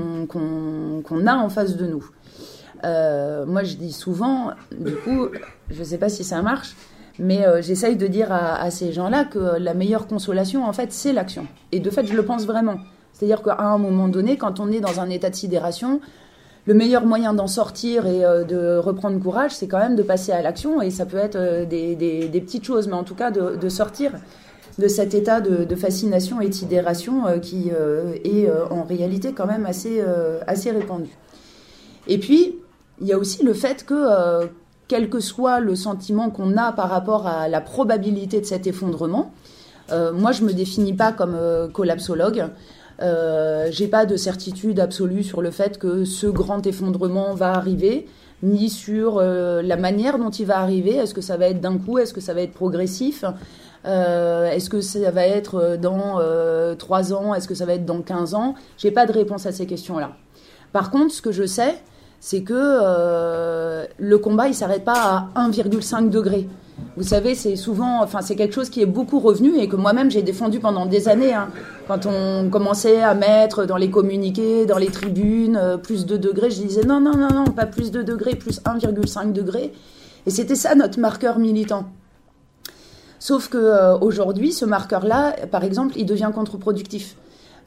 qu'on a en face de nous. Moi je dis souvent, du coup, je ne sais pas si ça marche, mais j'essaye de dire à ces gens-là que la meilleure consolation, en fait, c'est l'action. Et de fait, je le pense vraiment. C'est-à-dire qu'à un moment donné, quand on est dans un état de sidération, le meilleur moyen d'en sortir et de reprendre courage, c'est quand même de passer à l'action. Et ça peut être des petites choses, mais en tout cas de sortir de cet état de fascination et de sidération qui est en réalité quand même assez répandu. Et puis, il y a aussi le fait que, quel que soit le sentiment qu'on a par rapport à la probabilité de cet effondrement, moi je ne me définis pas comme collapsologue. J'ai pas de certitude absolue sur le fait que ce grand effondrement va arriver, ni sur la manière dont il va arriver. Est-ce que ça va être d'un coup? Est-ce que ça va être progressif? Est-ce que ça va être dans 3 ans? Est-ce que ça va être dans 15 ans? J'ai pas de réponse à ces questions-là. Par contre, ce que je sais, c'est que le combat, il s'arrête pas à 1,5 degré. Vous savez, c'est quelque chose qui est beaucoup revenu et que moi-même j'ai défendu pendant des années. Quand on commençait à mettre dans les communiqués, dans les tribunes, plus de degrés, je disais non, pas plus de degrés, plus 1,5 degré. Et c'était ça notre marqueur militant. Sauf qu'aujourd'hui, ce marqueur-là, par exemple, il devient contre-productif.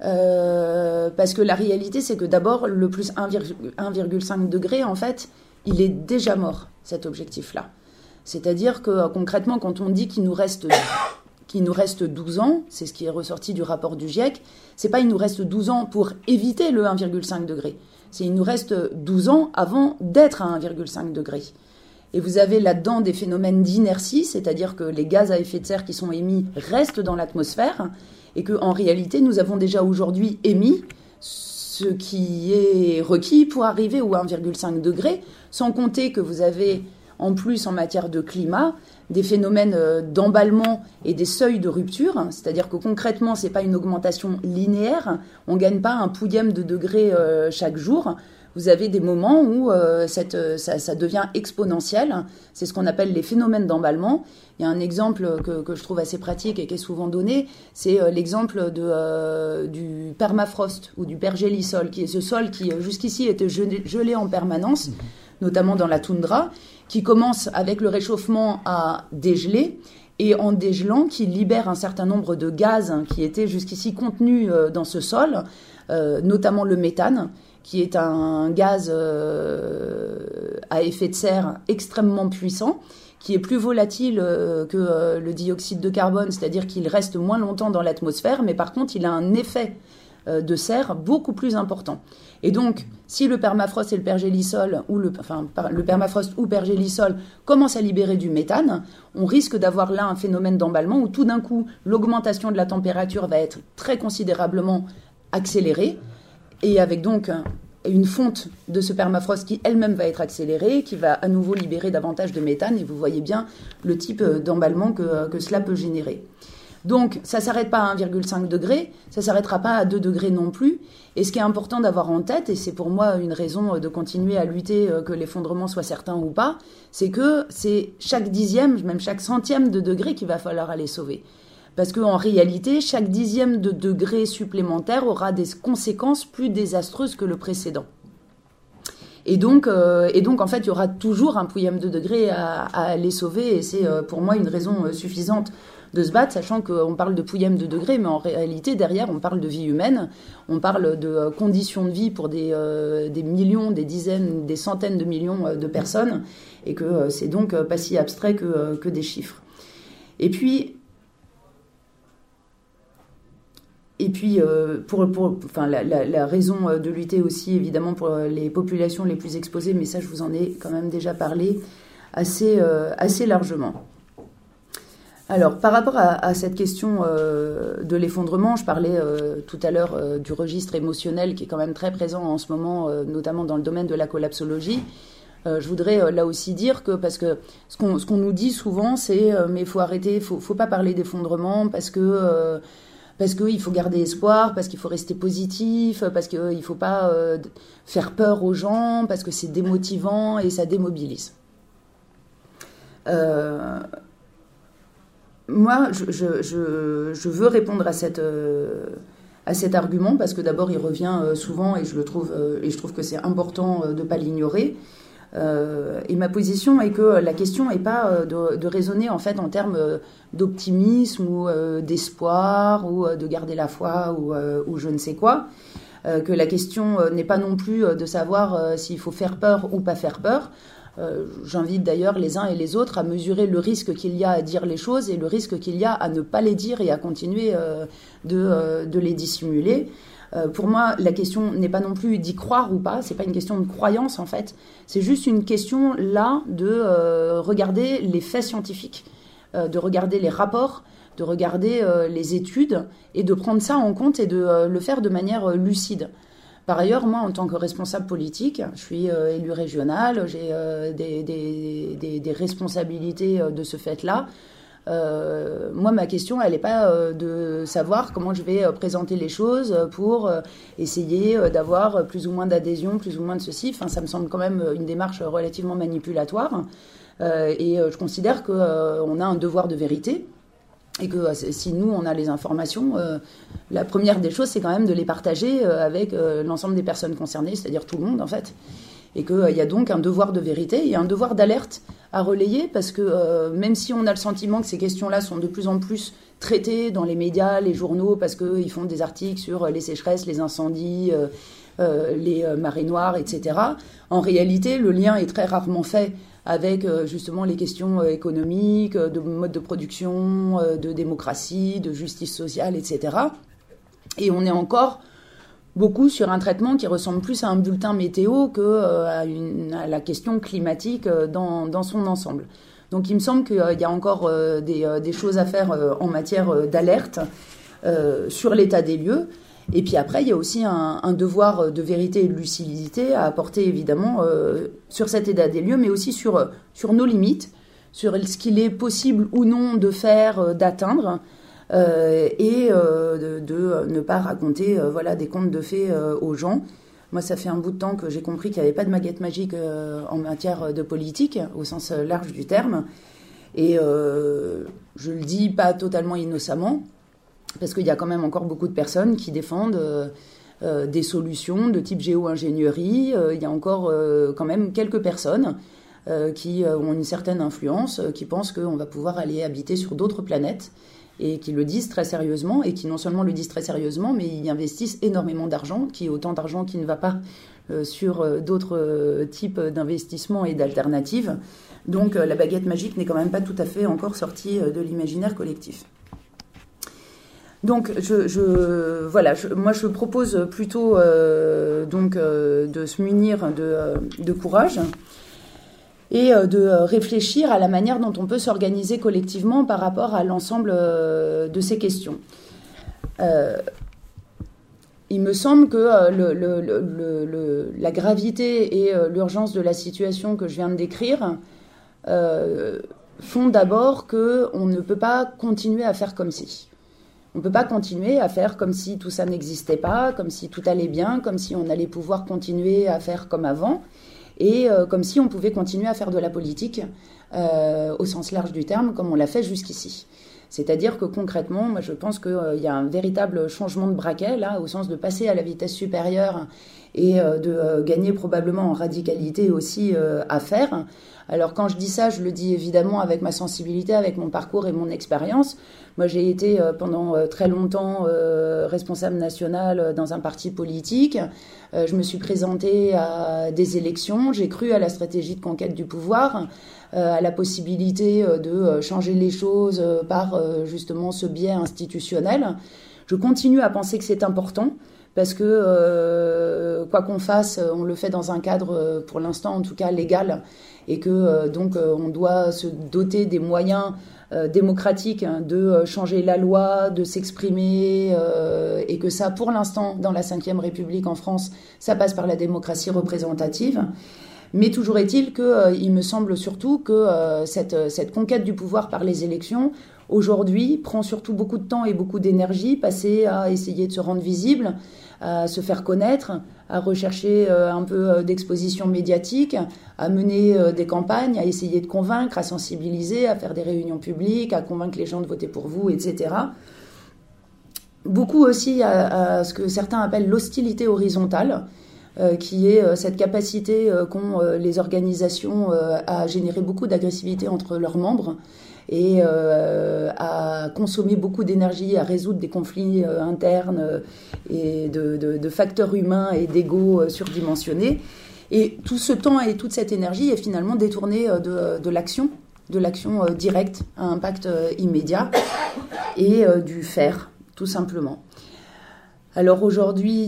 Parce que la réalité, c'est que d'abord, le plus 1,5 degré, en fait, il est déjà mort, cet objectif-là. C'est-à-dire que concrètement, quand on dit qu'il nous reste 12 ans, c'est ce qui est ressorti du rapport du GIEC, c'est pas il nous reste 12 ans pour éviter le 1,5 degré, c'est il nous reste 12 ans avant d'être à 1,5 degré. Et vous avez là-dedans des phénomènes d'inertie, c'est-à-dire que les gaz à effet de serre qui sont émis restent dans l'atmosphère et qu'en réalité, nous avons déjà aujourd'hui émis ce qui est requis pour arriver au 1,5 degré, sans compter que vous avez en plus en matière de climat des phénomènes d'emballement et des seuils de rupture, c'est-à-dire que concrètement, ce n'est pas une augmentation linéaire, on ne gagne pas un pouillème de degrés chaque jour. Vous avez des moments où ça devient exponentiel. C'est ce qu'on appelle les phénomènes d'emballement. Il y a un exemple que je trouve assez pratique et qui est souvent donné, c'est l'exemple du permafrost ou du pergélisol, qui est ce sol qui jusqu'ici était gelé en permanence, notamment dans la toundra, qui commence avec le réchauffement à dégeler, et en dégelant, qui libère un certain nombre de gaz qui étaient jusqu'ici contenus dans ce sol, notamment le méthane, qui est un gaz à effet de serre extrêmement puissant, qui est plus volatile que le dioxyde de carbone, c'est-à-dire qu'il reste moins longtemps dans l'atmosphère, mais par contre, il a un effet de serre beaucoup plus important. Et donc, si le permafrost et le pergélisol, le permafrost ou pergélisol commencent à libérer du méthane, on risque d'avoir là un phénomène d'emballement où tout d'un coup, l'augmentation de la température va être très considérablement accélérée, et avec donc une fonte de ce permafrost qui elle-même va être accélérée, qui va à nouveau libérer davantage de méthane, et vous voyez bien le type d'emballement que cela peut générer. Donc, ça ne s'arrête pas à 1,5 degré, ça ne s'arrêtera pas à 2 degrés non plus. Et ce qui est important d'avoir en tête, et c'est pour moi une raison de continuer à lutter que l'effondrement soit certain ou pas, c'est que c'est chaque dixième, même chaque centième de degré qu'il va falloir aller sauver. Parce qu'en réalité, chaque dixième de degré supplémentaire aura des conséquences plus désastreuses que le précédent. Et donc en fait, il y aura toujours un pouillème de degré à aller sauver, et c'est pour moi une raison suffisante de se battre, sachant qu'on parle de pouillème de degré, mais en réalité, derrière, on parle de vie humaine, on parle de conditions de vie pour des millions, des dizaines, des centaines de millions de personnes, et que c'est donc pas si abstrait que des chiffres. Et puis la raison de lutter aussi, évidemment, pour les populations les plus exposées, mais ça, je vous en ai quand même déjà parlé assez largement. Alors, par rapport à cette question de l'effondrement, je parlais tout à l'heure du registre émotionnel qui est quand même très présent en ce moment, notamment dans le domaine de la collapsologie. Je voudrais là aussi dire que, parce que ce qu'on nous dit souvent, c'est mais il faut arrêter, faut pas parler d'effondrement parce qu'il faut garder espoir, parce qu'il faut rester positif, parce qu'il ne faut pas faire peur aux gens, parce que c'est démotivant et ça démobilise. Moi, je veux répondre à cet argument parce que d'abord, il revient souvent et je trouve que c'est important de ne pas l'ignorer. Et ma position est que la question n'est pas de raisonner en fait en termes d'optimisme ou d'espoir ou de garder la foi ou je ne sais quoi. Que la question n'est pas non plus de savoir s'il faut faire peur ou pas faire peur. J'invite d'ailleurs les uns et les autres à mesurer le risque qu'il y a à dire les choses et le risque qu'il y a à ne pas les dire et à continuer de les dissimuler. Pour moi, la question n'est pas non plus d'y croire ou pas, c'est pas une question de croyance en fait, c'est juste une question là de regarder les faits scientifiques, de regarder les rapports, de regarder les études et de prendre ça en compte et de le faire de manière lucide. Par ailleurs, moi, en tant que responsable politique, je suis élue régionale, j'ai des responsabilités de ce fait-là. Moi, ma question, elle n'est pas de savoir comment je vais présenter les choses pour essayer d'avoir plus ou moins d'adhésion, plus ou moins de ceci. Enfin, ça me semble quand même une démarche relativement manipulatoire. Et je considère qu'on a un devoir de vérité. Et que si nous, on a les informations, la première des choses, c'est quand même de les partager avec l'ensemble des personnes concernées, c'est-à-dire tout le monde, en fait. Et qu'il y a donc un devoir de vérité, il y a un devoir d'alerte à relayer, parce que même si on a le sentiment que ces questions-là sont de plus en plus traitées dans les médias, les journaux, parce qu'ils font des articles sur les sécheresses, les incendies, les marées noires, etc., en réalité, le lien est très rarement fait avec justement les questions économiques, de mode de production, de démocratie, de justice sociale, etc. Et on est encore beaucoup sur un traitement qui ressemble plus à un bulletin météo qu'à la question climatique dans son ensemble. Donc il me semble qu'il y a encore des choses à faire en matière d'alerte sur l'état des lieux. Et puis après, il y a aussi un devoir de vérité et de lucidité à apporter évidemment sur cet état des lieux, mais aussi sur nos limites, sur ce qu'il est possible ou non de faire, d'atteindre, et de ne pas raconter des contes de fées aux gens. Moi, ça fait un bout de temps que j'ai compris qu'il n'y avait pas de baguette magique en matière de politique, au sens large du terme. Et je le dis pas totalement innocemment, parce qu'il y a quand même encore beaucoup de personnes qui défendent des solutions de type géo-ingénierie. Il y a encore quand même quelques personnes qui ont une certaine influence, qui pensent qu'on va pouvoir aller habiter sur d'autres planètes et qui le disent très sérieusement et qui non seulement le disent très sérieusement, mais ils investissent énormément d'argent, qui est autant d'argent qui ne va pas sur d'autres types d'investissements et d'alternatives. Donc la baguette magique n'est quand même pas tout à fait encore sortie de l'imaginaire collectif. Donc, moi je propose plutôt de se munir de courage et de réfléchir à la manière dont on peut s'organiser collectivement par rapport à l'ensemble de ces questions. il me semble que la gravité et l'urgence de la situation que je viens de décrire font d'abord qu'on ne peut pas continuer à faire comme si. On ne peut pas continuer à faire comme si tout ça n'existait pas, comme si tout allait bien, comme si on allait pouvoir continuer à faire comme avant, et comme si on pouvait continuer à faire de la politique au sens large du terme, comme on l'a fait jusqu'ici. C'est-à-dire que concrètement, moi je pense qu'il y a un véritable changement de braquet, là, au sens de passer à la vitesse supérieure et de gagner probablement en radicalité aussi à faire. Alors quand je dis ça, je le dis évidemment avec ma sensibilité, avec mon parcours et mon expérience. Moi j'ai été pendant très longtemps responsable national dans un parti politique. Je me suis présentée à des élections, j'ai cru à la stratégie de conquête du pouvoir, à la possibilité de changer les choses par justement ce biais institutionnel. Je continue à penser que c'est important parce que quoi qu'on fasse, on le fait dans un cadre, pour l'instant en tout cas légal, et que donc on doit se doter des moyens démocratiques de changer la loi, de s'exprimer, et que ça, pour l'instant, dans la Ve République en France, ça passe par la démocratie représentative. Mais toujours est-il qu'il me semble surtout que cette conquête du pouvoir par les élections, aujourd'hui, prend surtout beaucoup de temps et beaucoup d'énergie, passée à essayer de se rendre visible, à se faire connaître, à rechercher un peu d'exposition médiatique, à mener des campagnes, à essayer de convaincre, à sensibiliser, à faire des réunions publiques, à convaincre les gens de voter pour vous, etc. Beaucoup aussi à ce que certains appellent l'hostilité horizontale, qui est cette capacité qu'ont les organisations à générer beaucoup d'agressivité entre leurs membres et à consommer beaucoup d'énergie, à résoudre des conflits internes et de facteurs humains et d'ego surdimensionnés. Et tout ce temps et toute cette énergie est finalement détournée de l'action directe à impact immédiat et du faire, tout simplement. Alors aujourd'hui,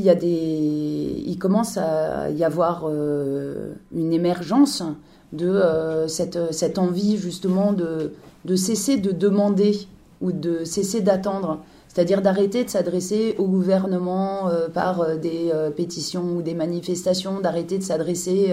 il commence à y avoir une émergence de cette envie justement de cesser de demander ou de cesser d'attendre, c'est-à-dire d'arrêter de s'adresser au gouvernement par des pétitions ou des manifestations, d'arrêter de s'adresser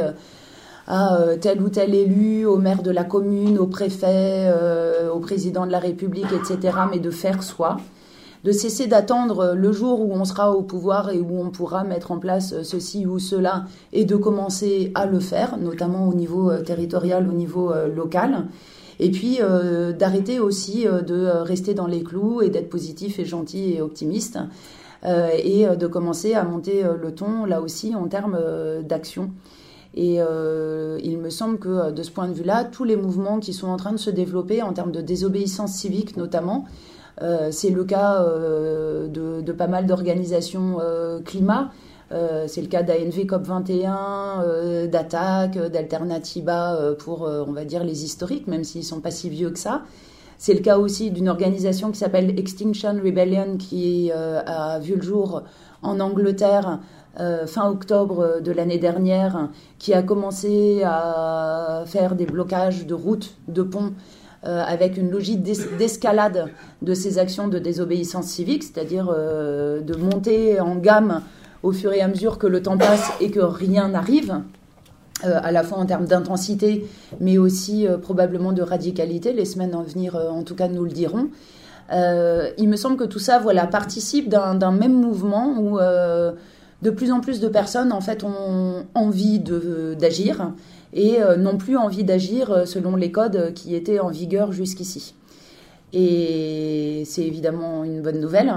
à tel ou tel élu, au maire de la commune, au préfet, au président de la République, etc., mais de faire soi. De cesser d'attendre le jour où on sera au pouvoir et où on pourra mettre en place ceci ou cela et de commencer à le faire, notamment au niveau territorial, au niveau local. Et puis d'arrêter aussi de rester dans les clous et d'être positif et gentil et optimiste et de commencer à monter le ton là aussi en termes d'action. Et il me semble que de ce point de vue-là, tous les mouvements qui sont en train de se développer en termes de désobéissance civique notamment, c'est le cas de pas mal d'organisations climat, c'est le cas d'ANV COP21, d'Attaque, d'Alternativa pour, on va dire, les historiques, même s'ils ne sont pas si vieux que ça. C'est le cas aussi d'une organisation qui s'appelle Extinction Rebellion qui a vu le jour en Angleterre fin octobre de l'année dernière, qui a commencé à faire des blocages de routes, de ponts, avec une logique d'escalade de ces actions de désobéissance civique, c'est-à-dire de monter en gamme au fur et à mesure que le temps passe et que rien n'arrive, à la fois en termes d'intensité, mais aussi probablement de radicalité. Les semaines à venir, en tout cas, nous le diront. Il me semble que tout ça participe d'un même mouvement où de plus en plus de personnes en fait, ont envie d'agir et n'ont plus envie d'agir selon les codes qui étaient en vigueur jusqu'ici. Et c'est évidemment une bonne nouvelle.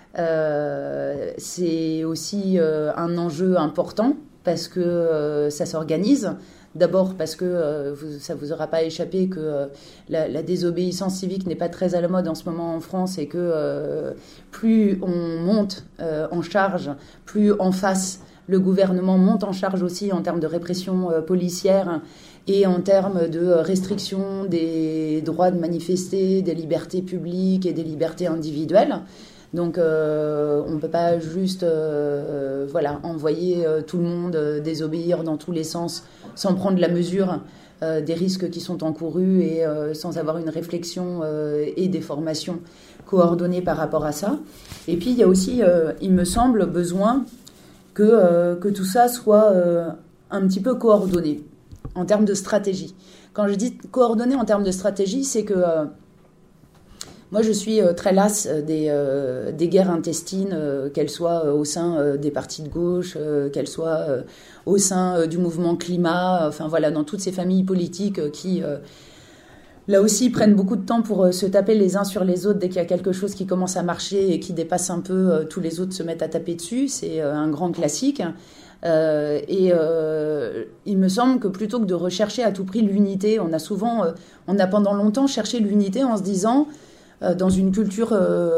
C'est aussi un enjeu important parce que ça s'organise. D'abord parce que ça ne vous aura pas échappé que la désobéissance civique n'est pas très à la mode en ce moment en France et que plus on monte en charge, plus en face le gouvernement monte en charge aussi en termes de répression policière et en termes de restriction des droits de manifester, des libertés publiques et des libertés individuelles. Donc on ne peut pas juste envoyer tout le monde désobéir dans tous les sens sans prendre la mesure des risques qui sont encourus et sans avoir une réflexion et des formations coordonnées par rapport à ça. Et puis, il y a aussi, il me semble, besoin que tout ça soit un petit peu coordonné en termes de stratégie. Quand je dis coordonné en termes de stratégie, c'est que moi, je suis très lasse des guerres intestines, qu'elles soient au sein des partis de gauche, qu'elles soient au sein du mouvement climat, enfin voilà, dans toutes ces familles politiques qui, là aussi, prennent beaucoup de temps pour se taper les uns sur les autres dès qu'il y a quelque chose qui commence à marcher et qui dépasse un peu, tous les autres se mettent à taper dessus. C'est un grand classique. Il me semble que plutôt que de rechercher à tout prix l'unité, on a pendant longtemps cherché l'unité en se disant, dans une culture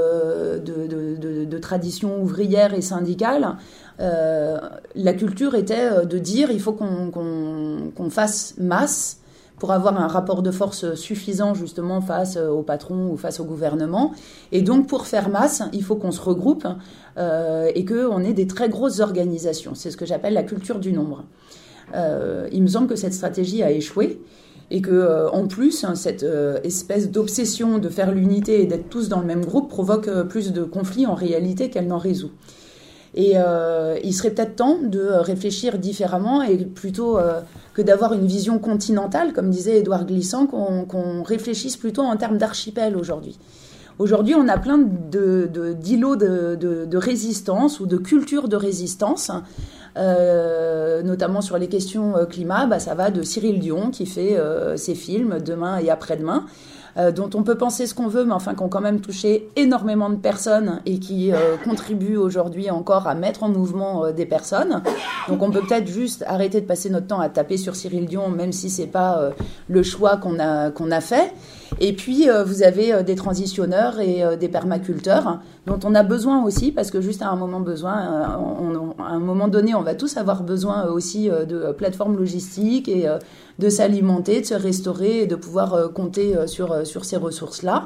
de tradition ouvrière et syndicale, la culture était de dire il faut qu'on fasse masse pour avoir un rapport de force suffisant justement face au patron ou face au gouvernement. Et donc pour faire masse, il faut qu'on se regroupe et qu'on ait des très grosses organisations. C'est ce que j'appelle la culture du nombre. Il me semble que cette stratégie a échoué et que en plus, cette espèce d'obsession de faire l'unité et d'être tous dans le même groupe provoque plus de conflits en réalité qu'elle n'en résout. Et il serait peut-être temps de réfléchir différemment et plutôt que d'avoir une vision continentale, comme disait Édouard Glissant, qu'on réfléchisse plutôt en termes d'archipel aujourd'hui. Aujourd'hui, on a plein d'îlots de résistance ou de culture de résistance, notamment sur les questions climat. Ça va de Cyril Dion qui fait ses films Demain et après-demain, dont on peut penser ce qu'on veut, mais enfin qui ont quand même touché énormément de personnes et qui contribuent aujourd'hui encore à mettre en mouvement des personnes. Donc on peut peut-être juste arrêter de passer notre temps à taper sur Cyril Dion, même si c'est pas le choix qu'on a fait. Et puis vous avez des transitionneurs et des permaculteurs dont on a besoin aussi, parce que juste à un moment donné, on va tous avoir besoin aussi de plateformes logistiques et de s'alimenter, de se restaurer et de pouvoir compter sur ces ressources-là.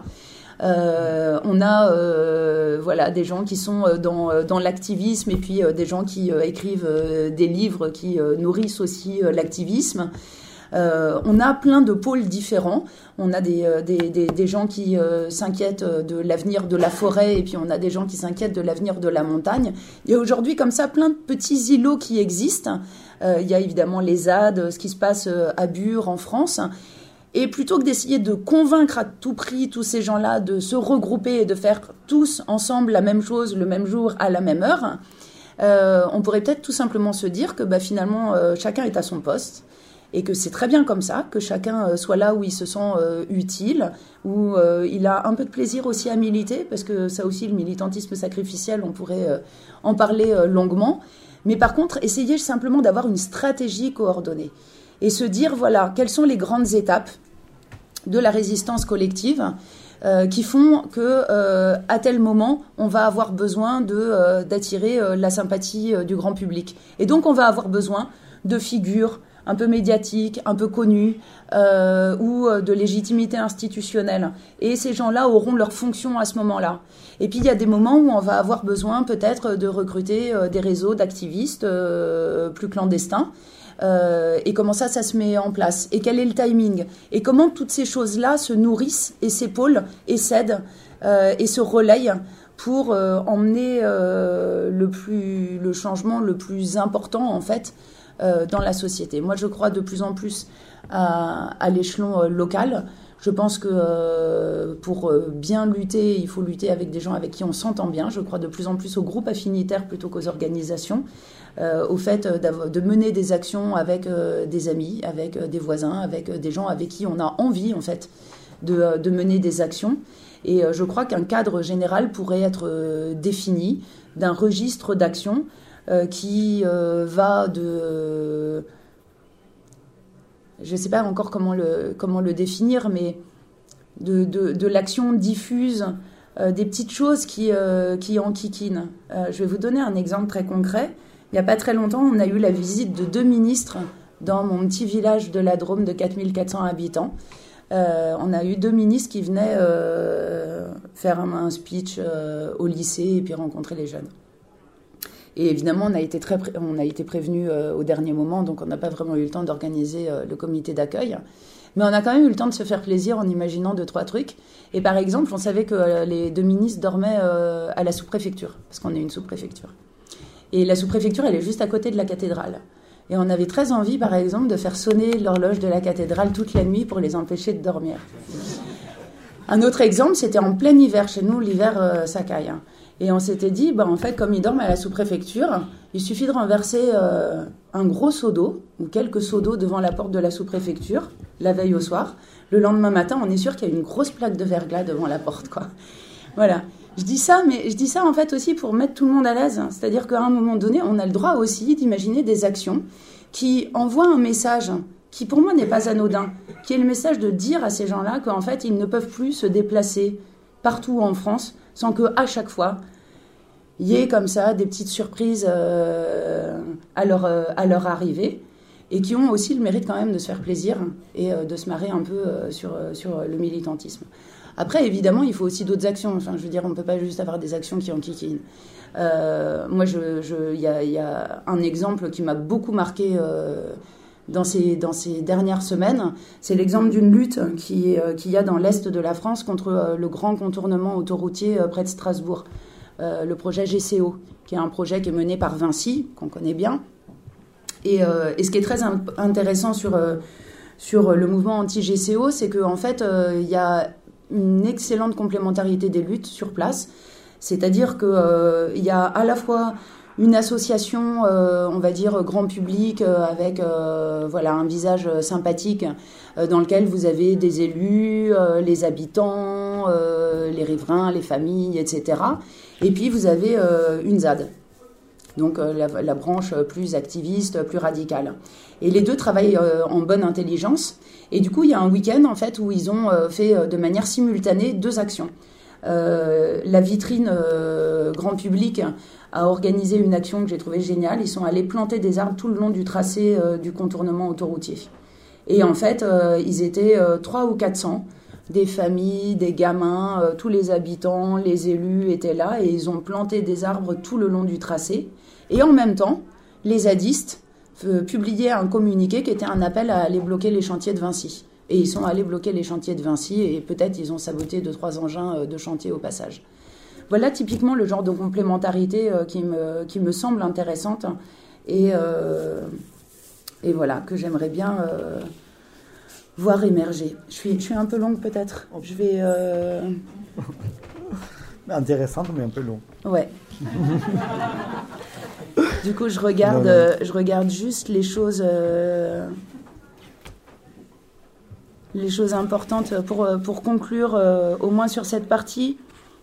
On a voilà, des gens qui sont dans l'activisme et puis des gens qui écrivent des livres qui nourrissent aussi l'activisme. On a plein de pôles différents. On a des gens qui s'inquiètent de l'avenir de la forêt et puis on a des gens qui s'inquiètent de l'avenir de la montagne. Il y a aujourd'hui comme ça plein de petits îlots qui existent. Il y a évidemment les ZAD, ce qui se passe à Bure en France. Et plutôt que d'essayer de convaincre à tout prix tous ces gens-là de se regrouper et de faire tous ensemble la même chose le même jour à la même heure, on pourrait peut-être tout simplement se dire que finalement chacun est à son poste. Et que c'est très bien comme ça, que chacun soit là où il se sent utile, où il a un peu de plaisir aussi à militer, parce que ça aussi, le militantisme sacrificiel, on pourrait en parler longuement. Mais par contre, essayer simplement d'avoir une stratégie coordonnée et se dire, voilà, quelles sont les grandes étapes de la résistance collective qui font que à tel moment, on va avoir besoin d'attirer la sympathie du grand public. Et donc, on va avoir besoin de figures un peu médiatique, un peu connu, ou de légitimité institutionnelle. Et ces gens-là auront leur fonction à ce moment-là. Et puis il y a des moments où on va avoir besoin peut-être de recruter des réseaux d'activistes plus clandestins. Et comment ça se met en place? Et quel est le timing? Et comment toutes ces choses-là se nourrissent et s'épaulent et s'aident et se relayent pour emmener le changement le plus important en fait dans la société. Moi, je crois de plus en plus à l'échelon local. Je pense que pour bien lutter, il faut lutter avec des gens avec qui on s'entend bien. Je crois de plus en plus aux groupes affinitaires plutôt qu'aux organisations, au fait de mener des actions avec des amis, avec des voisins, avec des gens avec qui on a envie en fait de mener des actions. Et je crois qu'un cadre général pourrait être défini d'un registre d'actions qui va de... Je ne sais pas encore comment le définir, mais de l'action diffuse, des petites choses qui enquiquinent. Je vais vous donner un exemple très concret. Il n'y a pas très longtemps, on a eu la visite de 2 ministres dans mon petit village de la Drôme de 4400 habitants. On a eu 2 ministres qui venaient faire un speech au lycée et puis rencontrer les jeunes. Et évidemment, on a été prévenus au dernier moment, donc on n'a pas vraiment eu le temps d'organiser le comité d'accueil. Mais on a quand même eu le temps de se faire plaisir en imaginant 2-3 trucs. Et par exemple, on savait que les 2 ministres dormaient à la sous-préfecture, parce qu'on est une sous-préfecture. Et la sous-préfecture, elle est juste à côté de la cathédrale. Et on avait très envie, par exemple, de faire sonner l'horloge de la cathédrale toute la nuit pour les empêcher de dormir. Un autre exemple, c'était en plein hiver. Chez nous, l'hiver, ça caille. Hein. Et on s'était dit, en fait, comme ils dorment à la sous-préfecture, il suffit de renverser un gros seau d'eau, ou quelques seaux d'eau devant la porte de la sous-préfecture, la veille au soir. Le lendemain matin, on est sûr qu'il y a une grosse plaque de verglas devant la porte, quoi. Voilà. Je dis ça, mais je dis ça en fait aussi pour mettre tout le monde à l'aise. C'est-à-dire qu'à un moment donné, on a le droit aussi d'imaginer des actions qui envoient un message qui pour moi n'est pas anodin, qui est le message de dire à ces gens-là qu'en fait, ils ne peuvent plus se déplacer partout en France sans qu'à chaque fois, il y ait comme ça des petites surprises à leur arrivée et qui ont aussi le mérite quand même de se faire plaisir et de se marrer un peu sur le militantisme. Après, évidemment, il faut aussi d'autres actions. Enfin, je veux dire, on ne peut pas juste avoir des actions qui enquiquinent. Moi, il y a un exemple qui m'a beaucoup marqué dans ces dernières semaines. C'est l'exemple d'une lutte qu'il y a dans l'Est de la France contre le grand contournement autoroutier près de Strasbourg. Le projet GCO, qui est un projet qui est mené par Vinci, qu'on connaît bien. Et ce qui est très intéressant sur le mouvement anti-GCO, c'est qu'en fait, il y a une excellente complémentarité des luttes sur place. C'est-à-dire qu'il y a à la fois une association, on va dire, grand public, avec un visage sympathique, dans lequel vous avez des élus, les habitants, les riverains, les familles, etc. Et puis vous avez une ZAD, donc la branche plus activiste, plus radicale. Et les deux travaillent en bonne intelligence. Et du coup, il y a un week-end, en fait, où ils ont fait de manière simultanée 2 actions. La vitrine grand public a organisé une action que j'ai trouvée géniale. Ils sont allés planter des arbres tout le long du tracé du contournement autoroutier. Et en fait, ils étaient 300 ou 400, des familles, des gamins, tous les habitants, les élus étaient là et ils ont planté des arbres tout le long du tracé. Et en même temps, les zadistes publiaient un communiqué qui était un appel à aller bloquer les chantiers de Vinci. Et ils sont allés bloquer les chantiers de Vinci et peut-être ils ont saboté 2-3 engins de chantier au passage. Voilà typiquement le genre de complémentarité qui me semble intéressante et voilà, que j'aimerais bien voir émerger. Je suis un peu longue peut-être. Je vais... Intéressante mais un peu longue. Ouais. Du coup, je regarde juste les choses importantes pour conclure au moins sur cette partie.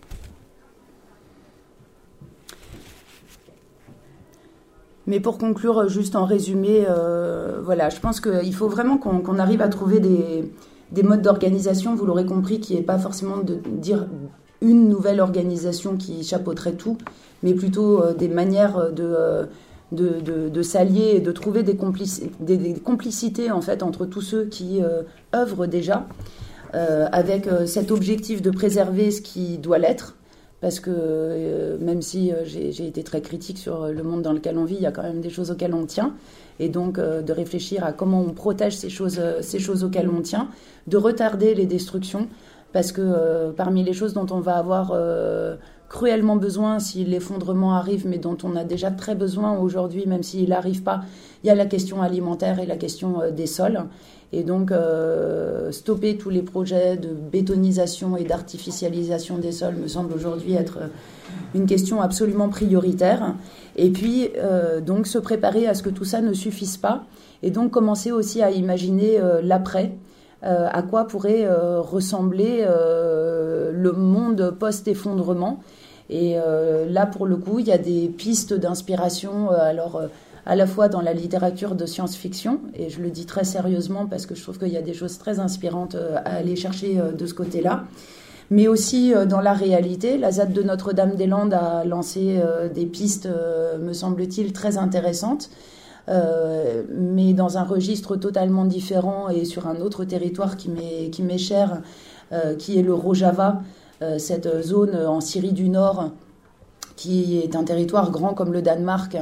Mais pour conclure, juste en résumé, je pense qu'il faut vraiment qu'on arrive à trouver des modes d'organisation, vous l'aurez compris, qui n'est pas forcément de dire une nouvelle organisation qui chapeauterait tout, mais plutôt des manières de s'allier et de trouver des complicités en fait, entre tous ceux qui œuvrent déjà, avec cet objectif de préserver ce qui doit l'être. Parce que même si j'ai été très critique sur le monde dans lequel on vit, il y a quand même des choses auxquelles on tient. Et donc de réfléchir à comment on protège ces choses auxquelles on tient, de retarder les destructions. Parce que parmi les choses dont on va avoir cruellement besoin si l'effondrement arrive, mais dont on a déjà très besoin aujourd'hui, même s'il n'arrive pas, il y a la question alimentaire et la question des sols. Et donc, stopper tous les projets de bétonisation et d'artificialisation des sols me semble aujourd'hui être une question absolument prioritaire. Et puis, donc, se préparer à ce que tout ça ne suffise pas. Et donc, commencer aussi à imaginer l'après, à quoi pourrait ressembler le monde post-effondrement. Et là, pour le coup, il y a des pistes d'inspiration, à la fois dans la littérature de science-fiction, et je le dis très sérieusement parce que je trouve qu'il y a des choses très inspirantes à aller chercher de ce côté-là, mais aussi dans la réalité. La ZAD de Notre-Dame-des-Landes a lancé des pistes, me semble-t-il, très intéressantes, mais dans un registre totalement différent et sur un autre territoire qui m'est cher, qui est le Rojava, cette zone en Syrie du Nord, qui est un territoire grand comme le Danemark,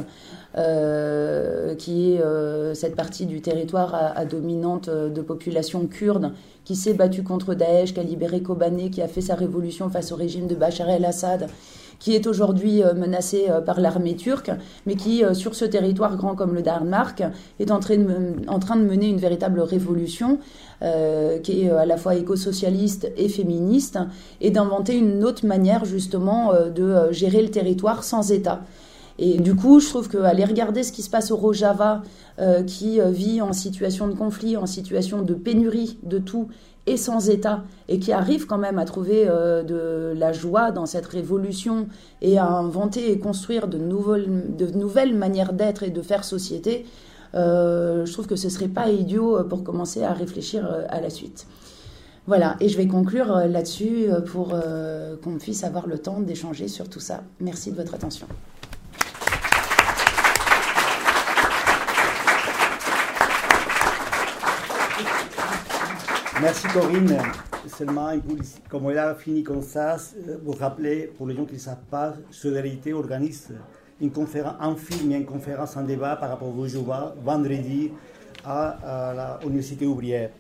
qui est cette partie du territoire à dominante de population kurde, qui s'est battue contre Daesh, qui a libéré Kobané, qui a fait sa révolution face au régime de Bachar el-Assad, qui est aujourd'hui menacé par l'armée turque, mais qui, sur ce territoire grand comme le Danemark, est en train de mener une véritable révolution qui est à la fois éco-socialiste et féministe, et d'inventer une autre manière justement de gérer le territoire sans État. Et du coup, je trouve qu'aller regarder ce qui se passe au Rojava, qui vit en situation de conflit, en situation de pénurie de tout, et sans État, et qui arrive quand même à trouver de la joie dans cette révolution et à inventer et construire de nouvelles manières d'être et de faire société, je trouve que ce ne serait pas idiot pour commencer à réfléchir à la suite. Voilà, et je vais conclure là-dessus pour qu'on puisse avoir le temps d'échanger sur tout ça. Merci de votre attention. Merci Corinne. Seulement, comme elle a fini comme ça, vous rappelez, pour les gens qui ne savent pas, Solidarité organise une conférence, un film et une conférence en débat par rapport au Rojava, vendredi à l'Université ouvrière.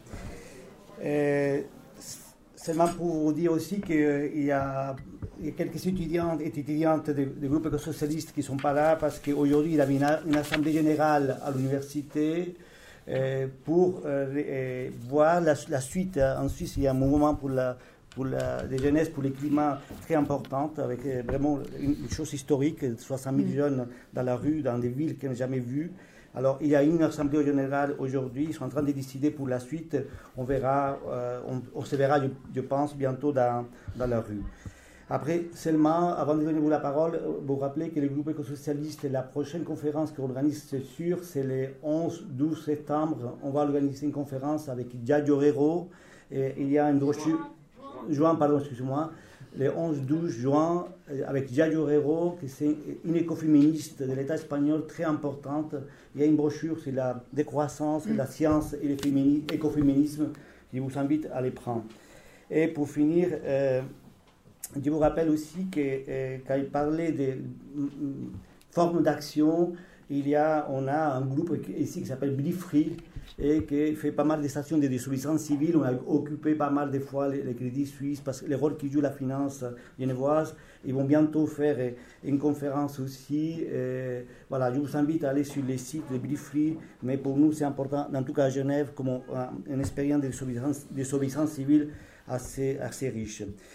Seulement pour vous dire aussi qu'il y a quelques étudiantes et étudiantes des groupes socialistes qui ne sont pas là parce qu'aujourd'hui il y avait une assemblée générale à l'université pour voir la suite. En Suisse, il y a un mouvement pour la jeunesse, pour le climat très important, avec vraiment une chose historique, 60 000 jeunes dans la rue, dans des villes qu'on n'a jamais vues. Alors, il y a une assemblée générale aujourd'hui, ils sont en train de décider pour la suite. On verra, on se verra, je pense, bientôt dans la rue. Après, seulement, avant de donner vous la parole, vous rappelez que le groupe éco-socialiste, la prochaine conférence qu'on organise, c'est sûr, c'est le 11-12 septembre. On va organiser une conférence avec Giorgio Herrero. Et il y a une brochure, juin, pardon, excusez-moi, le 11-12 juin, avec Giorgio Herrero, qui est une écoféministe de l'État espagnol très importante. Il y a une brochure sur la décroissance, la science et l'écoféminisme. Je vous invite à les prendre. Et pour finir, je vous rappelle aussi que quand il parlait de formes d'action, on a un groupe ici qui s'appelle Blifree et qui fait pas mal de stations de désobéissance civile. On a occupé pas mal de fois les crédits suisses parce que le rôle qui joue la finance genevoise. Ils vont bientôt faire une conférence aussi. Voilà, je vous invite à aller sur les sites de Blifree, mais pour nous c'est important, en tout cas à Genève, comme une expérience de désobéissance civile assez riche.